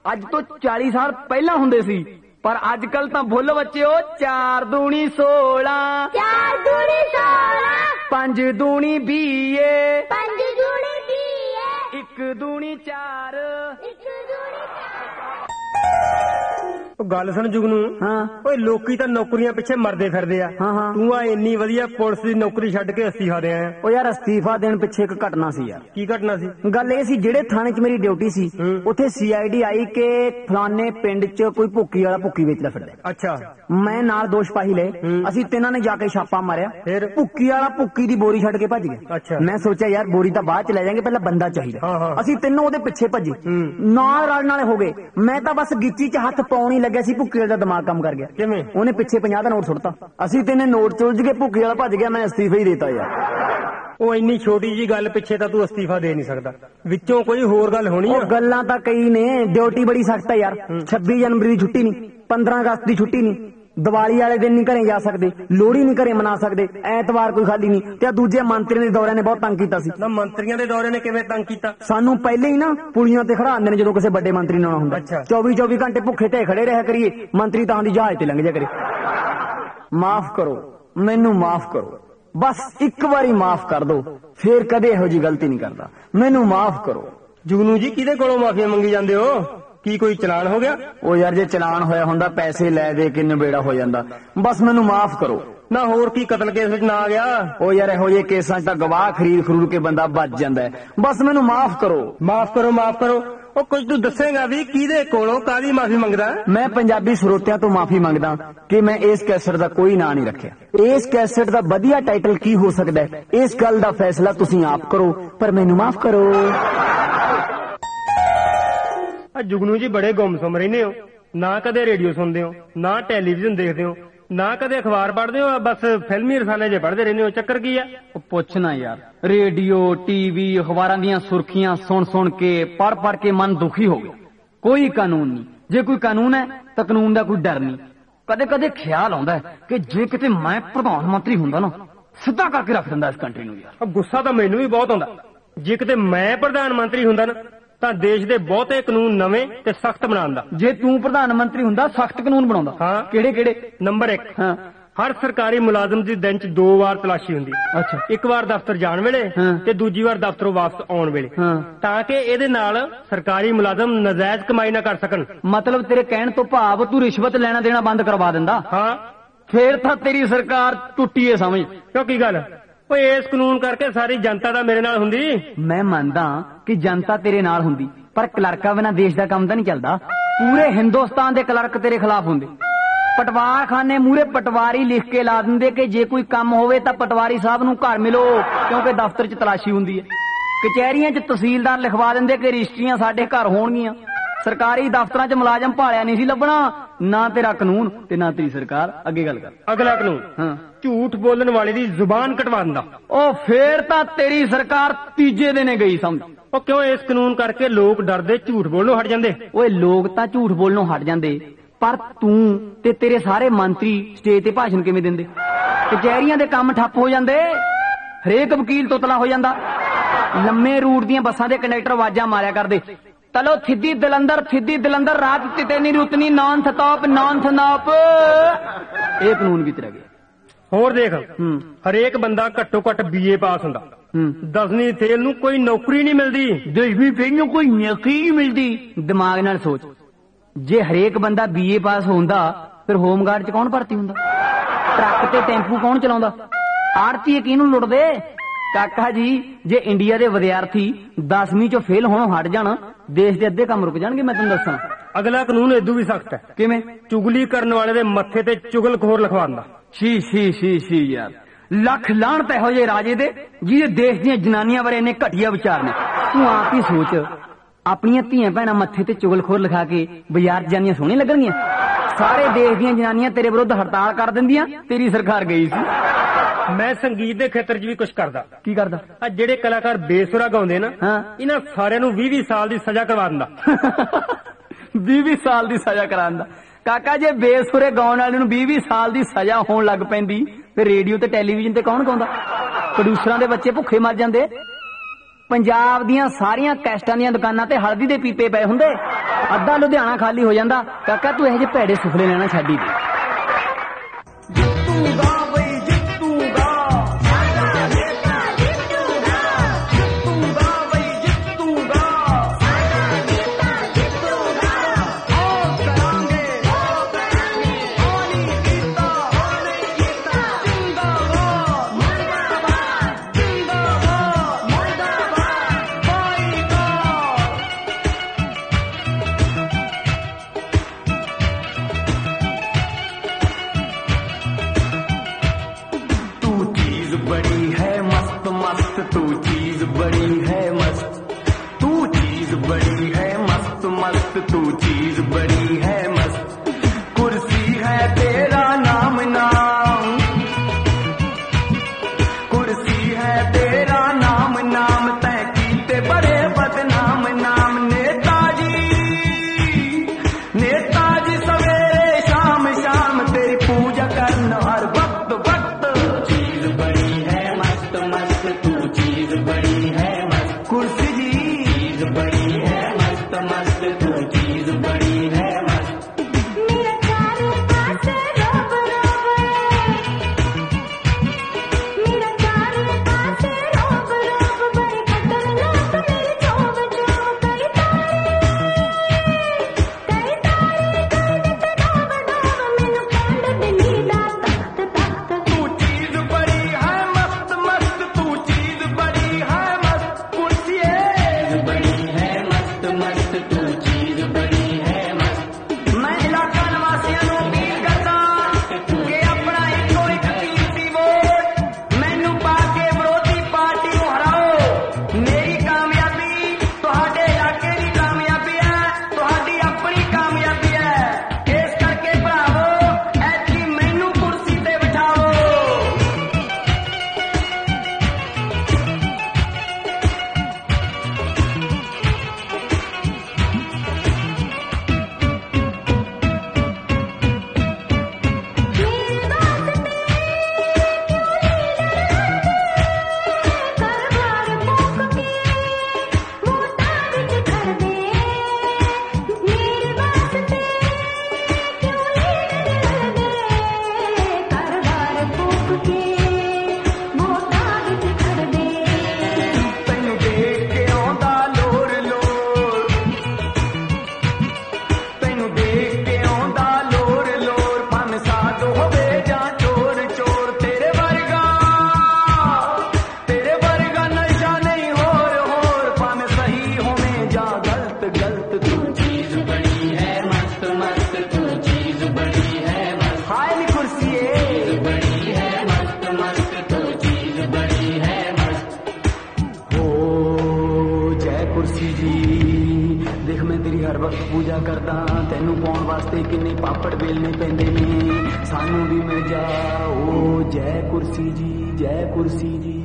ਅੱਜ ਤੋਂ ਚਾਲੀ ਸਾਲ ਪਹਿਲਾਂ ਹੁੰਦੇ ਸੀ, ਪਰ ਅੱਜ ਕੱਲ ਤਾਂ ਭੁੱਲ ਬੱਚਿਓ ਚਾਰ ਦੂਣੀ ਸੋਲਾਂ, ਚਾਰ ਦੂਣੀ ਸੋਲਾਂ, ਪੰਜ ਦੂਣੀ ਵੀਹ, ਪੰਜ ਦੂਣੀ ਵੀਹ, ਇੱਕ ਦੂਣੀ ਚਾਰ, ਇੱਕ ਦੂਣੀ ਚਾਰ। ਉਹ ਗੱਲ ਸੁਣ ਜੁਗਨੂ, ਹਾਂ ਓਏ ਲੋਕੀ ਤਾਂ ਨੌਕਰੀਆਂ ਪਿੱਛੇ ਮਰਦੇ ਫਿਰਦੇ ਆ, ਹਾਂ ਹਾਂ ਤੂੰ ਆ ਇੰਨੀ ਵਧੀਆ ਪੁਲਿਸ ਦੀ ਨੌਕਰੀ ਛੱਡ ਕੇ ਅਸਤੀਫਾ ਦੇ ਆਇਆ। ਉਹ ਯਾਰ ਅਸਤੀਫਾ ਦੇਣ ਪਿੱਛੇ ਇੱਕ ਘਟਨਾ ਸੀ ਯਾਰ। ਕੀ ਘਟਨਾ ਸੀ? ਗੱਲ ਇਹ ਸੀ, ਜਿਹੜੇ ਥਾਣੇ 'ਚ ਮੇਰੀ ਡਿਊਟੀ ਸੀ ਉੱਥੇ ਸੀਆਈਡੀ ਆਈ ਕਿ ਫਲਾਣੇ ਪਿੰਡ 'ਚ ਕੋਈ ਭੁੱਕੀ ਵਾਲਾ ਭੁੱਕੀ ਵੇਚਦਾ ਫਿਰਦਾ। ਅੱਛਾ, ਮੈਂ ਨਾਲ ਦੋ ਸਿਪਾਹੀ ਲਏ, ਅਸੀਂ ਤਿੰਨਾਂ ਨੇ ਜਾ ਕੇ ਛਾਪਾ ਮਾਰਿਆ। ਫਿਰ? ਭੁੱਕੀ ਵਾਲਾ ਭੁੱਕੀ ਦੀ ਬੋਰੀ ਛੱਡ ਕੇ ਭੱਜ ਗਿਆ। ਅੱਛਾ। ਮੈਂ ਸੋਚਿਆ ਯਾਰ ਬੋਰੀ ਤਾਂ ਬਾਅਦ ਚ ਲੈ ਜਾਾਂਗੇ, ਪਹਿਲਾਂ ਬੰਦਾ ਹਾਂ, ਚਾਹੀਦਾ। ਹਾਂ। ਅਸੀਂ ਤਿੰਨੋਂ ਉਹਦੇ ਪਿੱਛੇ ਭੱਜੇ, ਨਾਲ ਰਲ ਨਾਲੇ ਹੋ ਗਏ। ਮੈਂ ਤਾਂ ਬਸ ਗਿੱਚੀ 'ਚ ਹੱਥ ਪਾਉਣ ਹੀ ਲੱਗਿਆ ਸੀ, ਭੁੱਕੀ ਵਾਲੇ ਦਾ ਦਿਮਾਗ ਕੰਮ ਕਰ ਗਿਆ। ਕਿਵੇਂ? ਉਹਨੇ ਪਿੱਛੇ ਪੰਜਾਹ ਦਾ ਨੋਟ ਸੁੱਟਤਾ, ਅਸੀਂ ਤਿੰਨੇ ਨੋਟ ਚ ਉਲਝ ਕੇ ਭੁੱਕੀ ਵਾਲਾ ਭੱਜ ਗਿਆ, ਮੈਂ ਅਸਤੀਫਾ ਹੀ ਦੇਤਾ ਯਾਰ। ਉਹ ਇੰਨੀ ਛੋਟੀ ਜੀ ਗੱਲ ਪਿੱਛੇ ਤਾਂ ਤੂੰ ਅਸਤੀਫਾ ਦੇ ਨਹੀਂ ਸਕਦਾ, ਵਿੱਚੋਂ ਕੋਈ ਹੋਰ ਗੱਲ ਹੋਣੀ ਆ। ਉਹ ਗੱਲਾਂ ਤਾਂ ਕਈ ਨੇ, ਡਿਊਟੀ ਬੜੀ ਸਖਤ ਹੈ ਯਾਰ। ਛੱਬੀ ਜਨਵਰੀ ਦੀ ਛੁੱਟੀ ਨਹੀਂ, ਪੰਦਰਾਂ ਅਗਸਤ ਦੀ ਛੁੱਟੀ ਨਹੀਂ, ਦੀਵਾਲੀ ਵਾਲੇ ਦਿਨ ਨਹੀਂ ਘਰੇ ਜਾ ਸਕਦੇ, ਲੋਹੜੀ ਨਹੀਂ ਘਰੇ ਮਨਾ ਸਕਦੇ, ਐਤਵਾਰ ਕੋਈ ਖਾਲੀ ਨਹੀਂ। ਤੇ ਆ ਦੂਜੇ ਮੰਤਰੀਆਂ ਦੇ ਦੌਰਿਆਂ ਨੇ ਬਹੁਤ ਤੰਗ ਕੀਤਾ ਸੀ। ਨਾ ਮੰਤਰੀਆਂ ਦੇ ਦੌਰੇ ਨੇ ਕਿਵੇਂ ਤੰਗ ਕੀਤਾ? ਸਾਨੂੰ ਪਹਿਲੇ ਹੀ ਨਾ ਪੁਲੀਆਂ ਤੇ ਖੜਾ ਦਿੰਦੇ ਨੇ ਜਦੋਂ ਕਿਸੇ ਵੱਡੇ ਮੰਤਰੀ ਨਾਲ ਹੁੰਦਾ। ਅੱਛਾ। ਚੌਵੀ ਚੌਵੀ ਘੰਟੇ ਭੁੱਖੇ ਢੇ ਖੜੇ ਰਿਹਾ ਕਰੀਏ, ਮੰਤਰੀ ਤਾਂ ਦੀ ਜਹਾਜ਼ ਤੇ ਲੰਘ ਜਾ ਕਰੇ। ਮਾਫ ਕਰੋ, ਮੈਨੂੰ ਮਾਫ ਕਰੋ, ਬਸ ਇੱਕ ਵਾਰੀ ਮਾਫ ਕਰ ਦੋ, ਫੇਰ ਕਦੇ ਇਹੋ ਜੀ ਗਲਤੀ ਨਹੀਂ ਕਰਦਾ। ਮੈਨੂੰ ਮਾਫ ਕਰੋ। ਜੁਗਨੂ ਜੀ, ਕਿਹਦੇ ਕੋਲੋਂ ਮਾਫੀਆਂ ਮੰਗੀ ਜਾਂਦੇ ਹੋ? ਕੀ ਕੋਈ ਚਲਾਨ ਹੋ ਗਿਆ? ਉਹ ਯਾਰ ਜੇ ਚਲਾਨ ਹੋਇਆ ਹੁੰਦਾ ਪੈਸੇ ਲੈ ਦੇ ਕੇ ਨਿਬੇੜਾ ਹੋ ਜਾਂਦਾ। ਬਸ ਮੈਨੂੰ ਮਾਫ ਕਰੋ। ਨਾ ਹੋਰ ਕੀ ਕਤਲ ਕੇਸ ਵਿੱਚ ਨਾ ਆ ਗਿਆ? ਉਹ ਯਾਰ ਇਹੋ ਜਿਹੇ ਕੇਸਾਂ 'ਚ ਤਾਂ ਗਵਾਹ ਖਰੀਦ ਖਰੂਦ ਕੇ ਬੰਦਾ ਬਚ ਜਾਂਦਾ ਹੈ। ਬਸ ਮੈਨੂੰ ਮਾਫ ਕਰੋ। ਮਾਫ ਕਰੋ, ਮਾਫ ਕਰੋ। ਉਹ ਕੁਝ ਤੂੰ ਦੱਸੇਗਾ ਵੀ ਕਿਹਦੇ ਕੋਲੋਂ ਕਾਹਦੀ ਮਾਫੀ ਮੰਗਦਾ? ਮੈਂ ਪੰਜਾਬੀ ਸਰੋਤਿਆਂ ਤੋਂ ਮਾਫੀ ਮੰਗਦਾ ਕਿ ਮੈਂ ਇਸ ਕੈਸਟ ਦਾ ਕੋਈ ਨਾਂ ਨਹੀਂ ਰੱਖਿਆ। ਇਸ ਕੈਸਟ ਦਾ ਵਧੀਆ ਟਾਈਟਲ ਕੀ ਹੋ ਸਕਦਾ ਹੈ, ਇਸ ਗੱਲ ਦਾ ਫੈਸਲਾ ਤੁਸੀਂ ਆਪ ਕਰੋ, ਪਰ ਮੈਨੂੰ ਮਾਫ ਕਰੋ। ਆ ਜੁਗਨੂ ਜੀ, ਬੜੇ ਗੁੰਮਸੁੰਮ ਰਹਿੰਦੇ ਹੋ, ਨਾ ਕਦੇ ਰੇਡੀਓ ਸੁਣਦੇ ਹੋ, ਨਾ ਟੈਲੀਵਿਜ਼ਨ ਦੇਖਦੇ ਹੋ, ਨਾ ਕਦੇ ਅਖਬਾਰ ਪੜ੍ਹਦੇ ਹੋ, ਬਸ ਫਿਲਮੀ ਰਸਾਲੇ ਜੇ ਪੜ੍ਹਦੇ ਰਹਿੰਦੇ ਹੋ। ਚੱਕਰ ਕੀ ਆ? ਉਹ ਪੁੱਛਣਾ ਯਾਰ, ਰੇਡੀਓ ਟੀਵੀ ਅਖਬਾਰਾਂ ਦੀਆਂ ਸੁਰਖੀਆਂ ਸੁਣ ਸੁਣ ਕੇ ਪੜ ਪੜ ਕੇ ਮਨ ਦੁਖੀ ਹੋ ਗਿਆ। ਕੋਈ ਕਾਨੂੰਨ ਨਹੀਂ, ਜੇ ਕੋਈ ਕਾਨੂੰਨ ਹੈ ਤਾਂ ਕਾਨੂੰਨ ਦਾ ਕੋਈ ਡਰ ਨਹੀਂ। ਕਦੇ ਕਦੇ ਖਿਆਲ ਆਉਂਦਾ ਕਿ ਜੇ ਕਿਤੇ ਮੈਂ ਪ੍ਰਧਾਨ ਮੰਤਰੀ ਹੁੰਦਾ ਨਾ, ਸਿੱਧਾ ਕਰਕੇ ਰੱਖ ਦਿੰਦਾ ਇਸ ਕੰਟਰੀ ਨੂੰ ਯਾਰ। ਗੁੱਸਾ ਤਾਂ ਮੈਨੂੰ ਵੀ ਬਹੁਤ ਆਉਂਦਾ। ਜੇ ਕਿਤੇ ਮੈਂ ਪ੍ਰਧਾਨ ਮੰਤਰੀ ਹੁੰਦਾ ਨਾ, ਤਾਂ ਦੇਸ਼ ਦੇ ਬਹੁਤੇ ਕਾਨੂੰਨ ਨਵੇਂ ਤੇ ਸਖਤ ਬਣਾਉਂਦਾ। ਜੇ ਤੂੰ ਪ੍ਰਧਾਨ ਮੰਤਰੀ ਹੁੰਦਾ, ਸਖਤ ਕਾਨੂੰਨ ਬਣਾਉਂਦਾ। ਹਾਂ। ਕਿਹੜੇ ਕਿਹੜੇ? ਨੰਬਰ ਇੱਕ, ਹਾਂ। ਹਰ ਸਰਕਾਰੀ ਮੁਲਾਜ਼ਮ ਦੀ ਦਿਨ 'ਚ ਦੋ ਵਾਰ ਤਲਾਸ਼ੀ ਹੁੰਦੀ। ਅੱਛਾ। ਇੱਕ ਵਾਰ ਦਫ਼ਤਰ ਜਾਣ ਵੇਲੇ ਹਾਂ। ਤੇ ਦੂਜੀ ਵਾਰ ਦਫ਼ਤਰੋਂ ਵਾਪਸ ਆਉਣ ਵੇਲੇ, ਹਾਂ। ਤਾਂ ਕਿ ਇਹਦੇ ਨਾਲ ਸਰਕਾਰੀ ਮੁਲਾਜ਼ਮ ਨਜਾਇਜ਼ ਕਮਾਈ ਨਾ ਕਰ ਸਕਣ। ਮਤਲਬ ਤੇਰੇ ਕਹਿਣ ਤੋਂ ਭਾਵ ਤੂੰ ਰਿਸ਼ਵਤ ਲੈਣਾ ਦੇਣਾ ਬੰਦ ਕਰਵਾ ਦਿੰਦਾ। ਹਾਂ। ਫੇਰ ਤਾਂ ਤੇਰੀ ਸਰਕਾਰ ਟੁੱਟੀ ਏ ਸਮਝ। ਕਿਉਂ, ਕੀ ਗੱਲ? ਓਏ ਇਸ ਕਾਨੂੰਨ ਕਰਕੇ ਸਾਰੀ ਜਨਤਾ ਤਾਂ ਮੇਰੇ ਨਾਲ ਹੁੰਦੀ। ਮੈਂ ਮੰਨਦਾ ਕਿ ਜਨਤਾ ਤੇਰੇ ਨਾਲ ਹੁੰਦੀ, ਪਰ ਕਲਰਕਾਂ ਬਿਨਾਂ ਦੇਸ਼ ਦਾ ਕੰਮ ਤਾਂ ਨਹੀਂ ਚੱਲਦਾ। ਪੂਰੇ ਹਿੰਦੁਸਤਾਨ ਦੇ ਕਲਰਕ ਤੇਰੇ ਖਿਲਾਫ ਹੁੰਦੇ। ਪਟਵਾਰਖਾਨੇ ਮੂਹਰੇ ਪਟਵਾਰੀ ਲਿਖ ਕੇ ਲਾ ਦਿੰਦੇ ਕਿ ਜੇ ਕੋਈ ਕੰਮ ਹੋਵੇ ਤਾਂ ਪਟਵਾਰੀ ਸਾਹਿਬ ਨੂੰ ਘਰ ਮਿਲੋ, ਕਿਉਂਕਿ ਦਫ਼ਤਰ 'ਚ ਤਲਾਸ਼ੀ ਹੁੰਦੀ ਹੈ। ਕਚਹਿਰੀਆਂ 'ਚ ਤਹਿਸੀਲਦਾਰ ਲਿਖਵਾ ਦਿੰਦੇ ਕਿ ਰਜਿਸਟਰੀਆਂ ਸਾਡੇ ਘਰ ਹੋਣਗੀਆਂ। ਸਰਕਾਰੀ ਦਫ਼ਤਰਾਂ 'ਚ ਮੁਲਾਜ਼ਮ ਭਾਲਿਆ ਨਹੀਂ ਸੀ ਲੱਭਣਾ। ਨਾ ਤੇਰਾ ਕਾਨੂੰਨ ਤੇ ਨਾ ਤੇਰੀ ਸਰਕਾਰ। ਅੱਗੇ ਗੱਲ ਕਰ। ਅਗਲਾ ਕਾਨੂੰਨ, ਹਾਂ, ਝੂਠ ਬੋਲਣ ਵਾਲੇ ਦੀ ਜ਼ੁਬਾਨ ਕਟਵਾ ਦਿੰਦਾ। ਉਹ ਫੇਰ ਤਾਂ ਤੇਰੀ ਸਰਕਾਰ ਤੀਜੇ ਦਿਨੇ ਗਈ ਸਮਝ। ਉਹ ਕਿਉਂ? ਇਸ ਕਾਨੂੰਨ ਕਰਕੇ ਲੋਕ ਡਰਦੇ ਝੂਠ ਬੋਲਣੋਂ ਹਟ ਜਾਂਦੇ। ਓਏ ਲੋਕ ਤਾਂ ਝੂਠ ਬੋਲਣੋਂ ਹਟ ਜਾਂਦੇ, ਪਰ ਤੂੰ ਤੇ ਤੇਰੇ ਸਾਰੇ ਮੰਤਰੀ ਸਟੇਜ ਤੇ ਭਾਸ਼ਣ ਕਿਵੇਂ ਦਿੰਦੇ? ਕਚਹਿਰੀਆਂ ਦੇ ਕੰਮ ਠੱਪ ਹੋ ਜਾਂਦੇ, ਹਰੇਕ ਵਕੀਲ ਤੋਤਲਾ ਹੋ ਜਾਂਦਾ। ਲੰਮੇ ਰੂਟ ਦੀਆਂ ਬੱਸਾਂ ਦੇ ਕੰਡਕਟਰ ਆਵਾਜ਼ਾਂ ਮਾਰਿਆ ਕਰਦੇ, ਤਲੋ ਸਿੱਧੀ ਦਲੰਦਰ, ਸਿੱਧੀ ਦਲੰਦਰ, ਰਾਤ ਤਿਤਨੀ ਰੁਤਨੀ, ਨਾਨ ਥਤੋਪ, ਨਾਨ ਥਨਾਪ। ਇਹ ਕਾਨੂੰਨ ਵੀ ਤੇਰਾ ਗਿਆ। ਹੋਰ ਦੇਖ, ਹੂੰ ਹਰੇਕ ਬੰਦਾ ਘੱਟੋ ਘੱਟ ਬੀਏ ਪਾਸ ਹੁੰਦਾ। ਹੂੰ ਦਸਵੀਂ ਫੇਲ ਨੂੰ ਕੋਈ ਨੌਕਰੀ ਨਹੀਂ ਮਿਲਦੀ। ਦਸਵੀਂ ਫੇਲ ਨੂੰ ਕੋਈ ਨੌਕਰੀ ਨਹੀਂ ਮਿਲਦੀ। ਦਿਮਾਗ ਨਾਲ ਸੋਚ, ਜੇ ਹਰੇਕ ਬੰਦਾ ਬੀਏ ਪਾਸ ਹੁੰਦਾ ਫਿਰ ਹੋਮਗਾਰਡ 'ਚ ਕੌਣ ਭਰਤੀ ਹੁੰਦਾ? ਟਰੱਕ ਤੇ ਟੈਂਪੂ ਕੌਣ ਚਲਾਉਂਦਾ? ਆੜਤੀ ਕਿਹਨੂੰ ਲੁੱਟਦੇ? ਕਾਕਾ ਜੀ, ਜੇ ਇੰਡੀਆ ਦੇ ਵਿਦਿਆਰਥੀ ਦਸਵੀਂ 'ਚੋਂ ਫੇਲ ਹੋਣੋਂ ਹਟ ਜਾਣ, ਦੇਸ਼ ਦੇ ਅੱਧੇ ਕੰਮ ਰੁਕ ਜਾਣਗੇ। ਮੈਂ ਤੁਹਾਨੂੰ ਦੱਸਾਂ। ਅਗਲਾ ਕਾਨੂੰਨ ਇਦੋਂ ਵੀ ਸਖਤ ਹੈ। ਕਿਵੇਂ? ਚੁਗਲੀ ਕਰਨ ਵਾਲੇ ਦੇ ਮੱਥੇ ਤੇ ਚੁਗਲਖੋਰ ਲਿਖਵਾ ਦਿੰਦਾ। ਸ਼ੀ ਸ਼ੀ ਸ਼ੀ ਸ਼ੀ ਯਾਰ, ਲੱਖ ਲਾਹਣਤ ਇਹੋ ਜਿਹੇ ਰਾਜੇ ਦੇ ਜਿਹਦੇ ਦੇਸ਼ ਦੀਆਂ ਜਨਾਨੀਆਂ ਬਾਰੇ ਇੰਨੇ ਘਟੀਆ ਵਿਚਾਰ ਨੇ। ਤੂੰ ਆਪ ਹੀ ਸੋਚ, ਆਪਣੀਆਂ ਧੀਆਂ ਭੈਣਾਂ ਮੱਥੇ ਤੇ ਚੁਗਲਖੋਰ ਲਿਖਾ ਕੇ ਬਾਜ਼ਾਰ 'ਚ ਜਾਂਦੀਆਂ ਸੋਹਣੀਆਂ ਲੱਗਣਗੀਆਂ? ਸਾਰੇ ਦੇਸ਼ ਦੀਆਂ ਜਨਾਨੀਆਂ ਤੇਰੇ ਵਿਰੁੱਧ ਹੜਤਾਲ ਕਰ ਦਿੰਦੀਆਂ। ਤੇਰੀ ਸਰਕਾਰ ਗਈ ਸੀ। ਮੈਂ ਸੰਗੀਤ ਦੇ ਖੇਤਰ 'ਚ ਵੀ ਕੁਝ ਕਰਦਾ। ਕੀ ਕਰਦਾ? ਆ ਜਿਹੜੇ ਕਲਾਕਾਰ ਬੇਸੁਰਾ ਗਾਉਂਦੇ ਨਾ, ਹਾਂ, ਇਹਨਾਂ ਸਾਰਿਆਂ ਨੂੰ ਵੀਹ ਵੀਹ ਸਾਲ ਦੀ ਸਜ਼ਾ ਕਰਵਾ ਦਿੰਦਾ। ਵੀਹ ਵੀਹ ਸਾਲ ਦੀ ਸਜ਼ਾ ਕਰਾਉਂਦਾ? ਕਾਕਾ, ਜੇ ਬੇਸੁਰੇ ਗਾਉਣ ਵਾਲੇ ਨੂੰ ਵੀਹ ਵੀਹ ਸਾਲ ਦੀ ਸਜ਼ਾ ਹੋਣ ਲੱਗ ਪੈਂਦੀ, ਫਿਰ ਰੇਡੀਓ ਤੇ ਟੈਲੀਵਿਜ਼ਨ ਤੇ ਕੌਣ ਗਾਉਂਦਾ? ਪ੍ਰੋਡਿਊਸਰਾਂ ਦੇ ਬੱਚੇ ਭੁੱਖੇ ਮਰ ਜਾਂਦੇ। ਪੰਜਾਬ ਦੀਆਂ ਸਾਰੀਆਂ ਕੈਸਟਾਂ ਦੀਆਂ ਦੁਕਾਨਾਂ ਤੇ ਹਲਦੀ ਦੇ ਪੀਪੇ ਪਏ ਹੁੰਦੇ, ਅੱਧਾ ਲੁਧਿਆਣਾ ਖਾਲੀ ਹੋ ਜਾਂਦਾ। ਕਾਕਾ ਤੂੰ ਇਹੋ ਜਿਹੇ ਭੈੜੇ ਸੁਫਲੇ ਲੈਣਾ ਛੱਡੀ ਦੇ। ਜਿੱਤੂਗਾ ਬਈ ਜਿੱਤੂਗਾ, ਸਾਡਾ ਨੇਤਾ ਜਿੱਤੂਗਾ, ਜਿੱਤੂਗਾ ਬਈ ਜਿੱਤੂਗਾ, ਸਾਡਾ ਨੇਤਾ ਜਿੱਤੂਗਾ। ਉਹ ਕਰਾਂਗੇ ਉਹ ਕਰਾਂਗੇ, ਉਹ ਨਹੀਂ ਕੀਤਾ ਉਹ ਨਹੀਂ ਕੀਤਾ। ਜਿੰਦਾਬਾਦ ਮੁਰਦਾਬਾਦ, ਜਿੰਦਾਬਾਦ ਮੁਰਦਾਬਾਦ, ਬਾਈਕਾਟ। तू चीज बड़ी है मस्त मस्त, तू चीज बड़ी है मस्त, तू चीज बड़ी है मस्त मस्त, तू चीज बड़ी है मस्त। कुर्सी है तेरा नाम नाम, कुर्सी है तेरा नाम नाम, तय कीते बड़े बदनाम नाम। नेताजी नेताजी सवेरे शाम शाम तेरी पूजा करना हर वक्त वक्त। चीज बड़ी है मस्त मस्त, तू चीज बड़ी है मस्त। कुर्सी जी चीज बड़ी है मस्त मस्त, तू चीज बड़ी है मस्त। मेरा चारों पास रोब रोब, मेरा चारों पास रोब रोब, बड़ी खतरनाक मेरी चोब चोब। कई तारे कई तारे कर दिते डोब डोब, मैनू कंड दिनी दा तख्त तख्त। तू चीज बड़ी है मस्त मस्त, तू चीज बड़ी है मस्त। कुर्सी है बड़ी है मस्त मस्त, तू चीज बड़ी है मस्त। मैं इलाका निवासियों ਨੂੰ ਅਪੀਲ ਕਰਦਾ ਕਿ ਆਪਣਾ ਇੱਕੋ ਇੱਕ ਕੀਮਤੀ ਵੋਟ ਮੈਨੂੰ ਪਾ ਕੇ ਵਿਰੋਧੀ ਪਾਰਟੀ ਨੂੰ ਹਰਾਓ। ਮੇਰੀ ਕਾਮਯਾਬੀ ਤੁਹਾਡੇ ਇਲਾਕੇ ਦੀ ਕਾਮਯਾਬੀ ਹੈ, ਤੁਹਾਡੀ ਆਪਣੀ ਕਾਮਯਾਬੀ ਹੈ। ਇਸ ਕਰਕੇ ਭਰਾਵੋ ਐਤਕੀ ਮੈਨੂੰ ਕੁਰਸੀ ਤੇ ਬਿਠਾਓ। ਤੈਨੂੰ ਦੇਖ ਕੇ ਆਉਂਦਾ ਲੋਰ ਲੋਰ, ਤੈਨੂੰ ਦੇਖ ਕੇ ਆਉਂਦਾ ਲੋਰ ਲੋਰ। ਭਾਵੇਂ ਸਾਧ ਹੋਵੇ ਜਾਂ ਚੋਰ ਚੋਰ, ਤੇਰੇ ਵਰਗਾ ਤੇਰੇ ਵਰਗਾ ਨਸ਼ਾ ਨਹੀਂ ਹੋਰ ਹੋਰ। ਭਾਵੇਂ ਸਹੀ ਹੋਵੇ ਜਾਂ ਗਲਤ ਗਲਤ, ਤੂੰ ਚੀਜ਼ ਬੜੀ ਹੈ ਮਸਤ ਮਸਤ, ਤੂੰ ਚੀਜ਼ ਬੜੀ ਹੈ ਮਸਤ। ਹਾਏ ਨੀ ਕੁਰਸੀਏ ਬੜੀ ਹੈ ਮਸਤ ਮਸਤ, ਤੂੰ ਚੀਜ਼ ਬੜੀ ਹੈ ਮਸਤ। हो जय कुर्सी जी, देख मैं तेरी हर वक्त पूजा करदा, तैनू पाउण वास्ते किन्ने पापड़ बेलने पैंदे ने, सानू भी मिल जा। ओ जय कुर्सी जी, जय कुर्सी जी।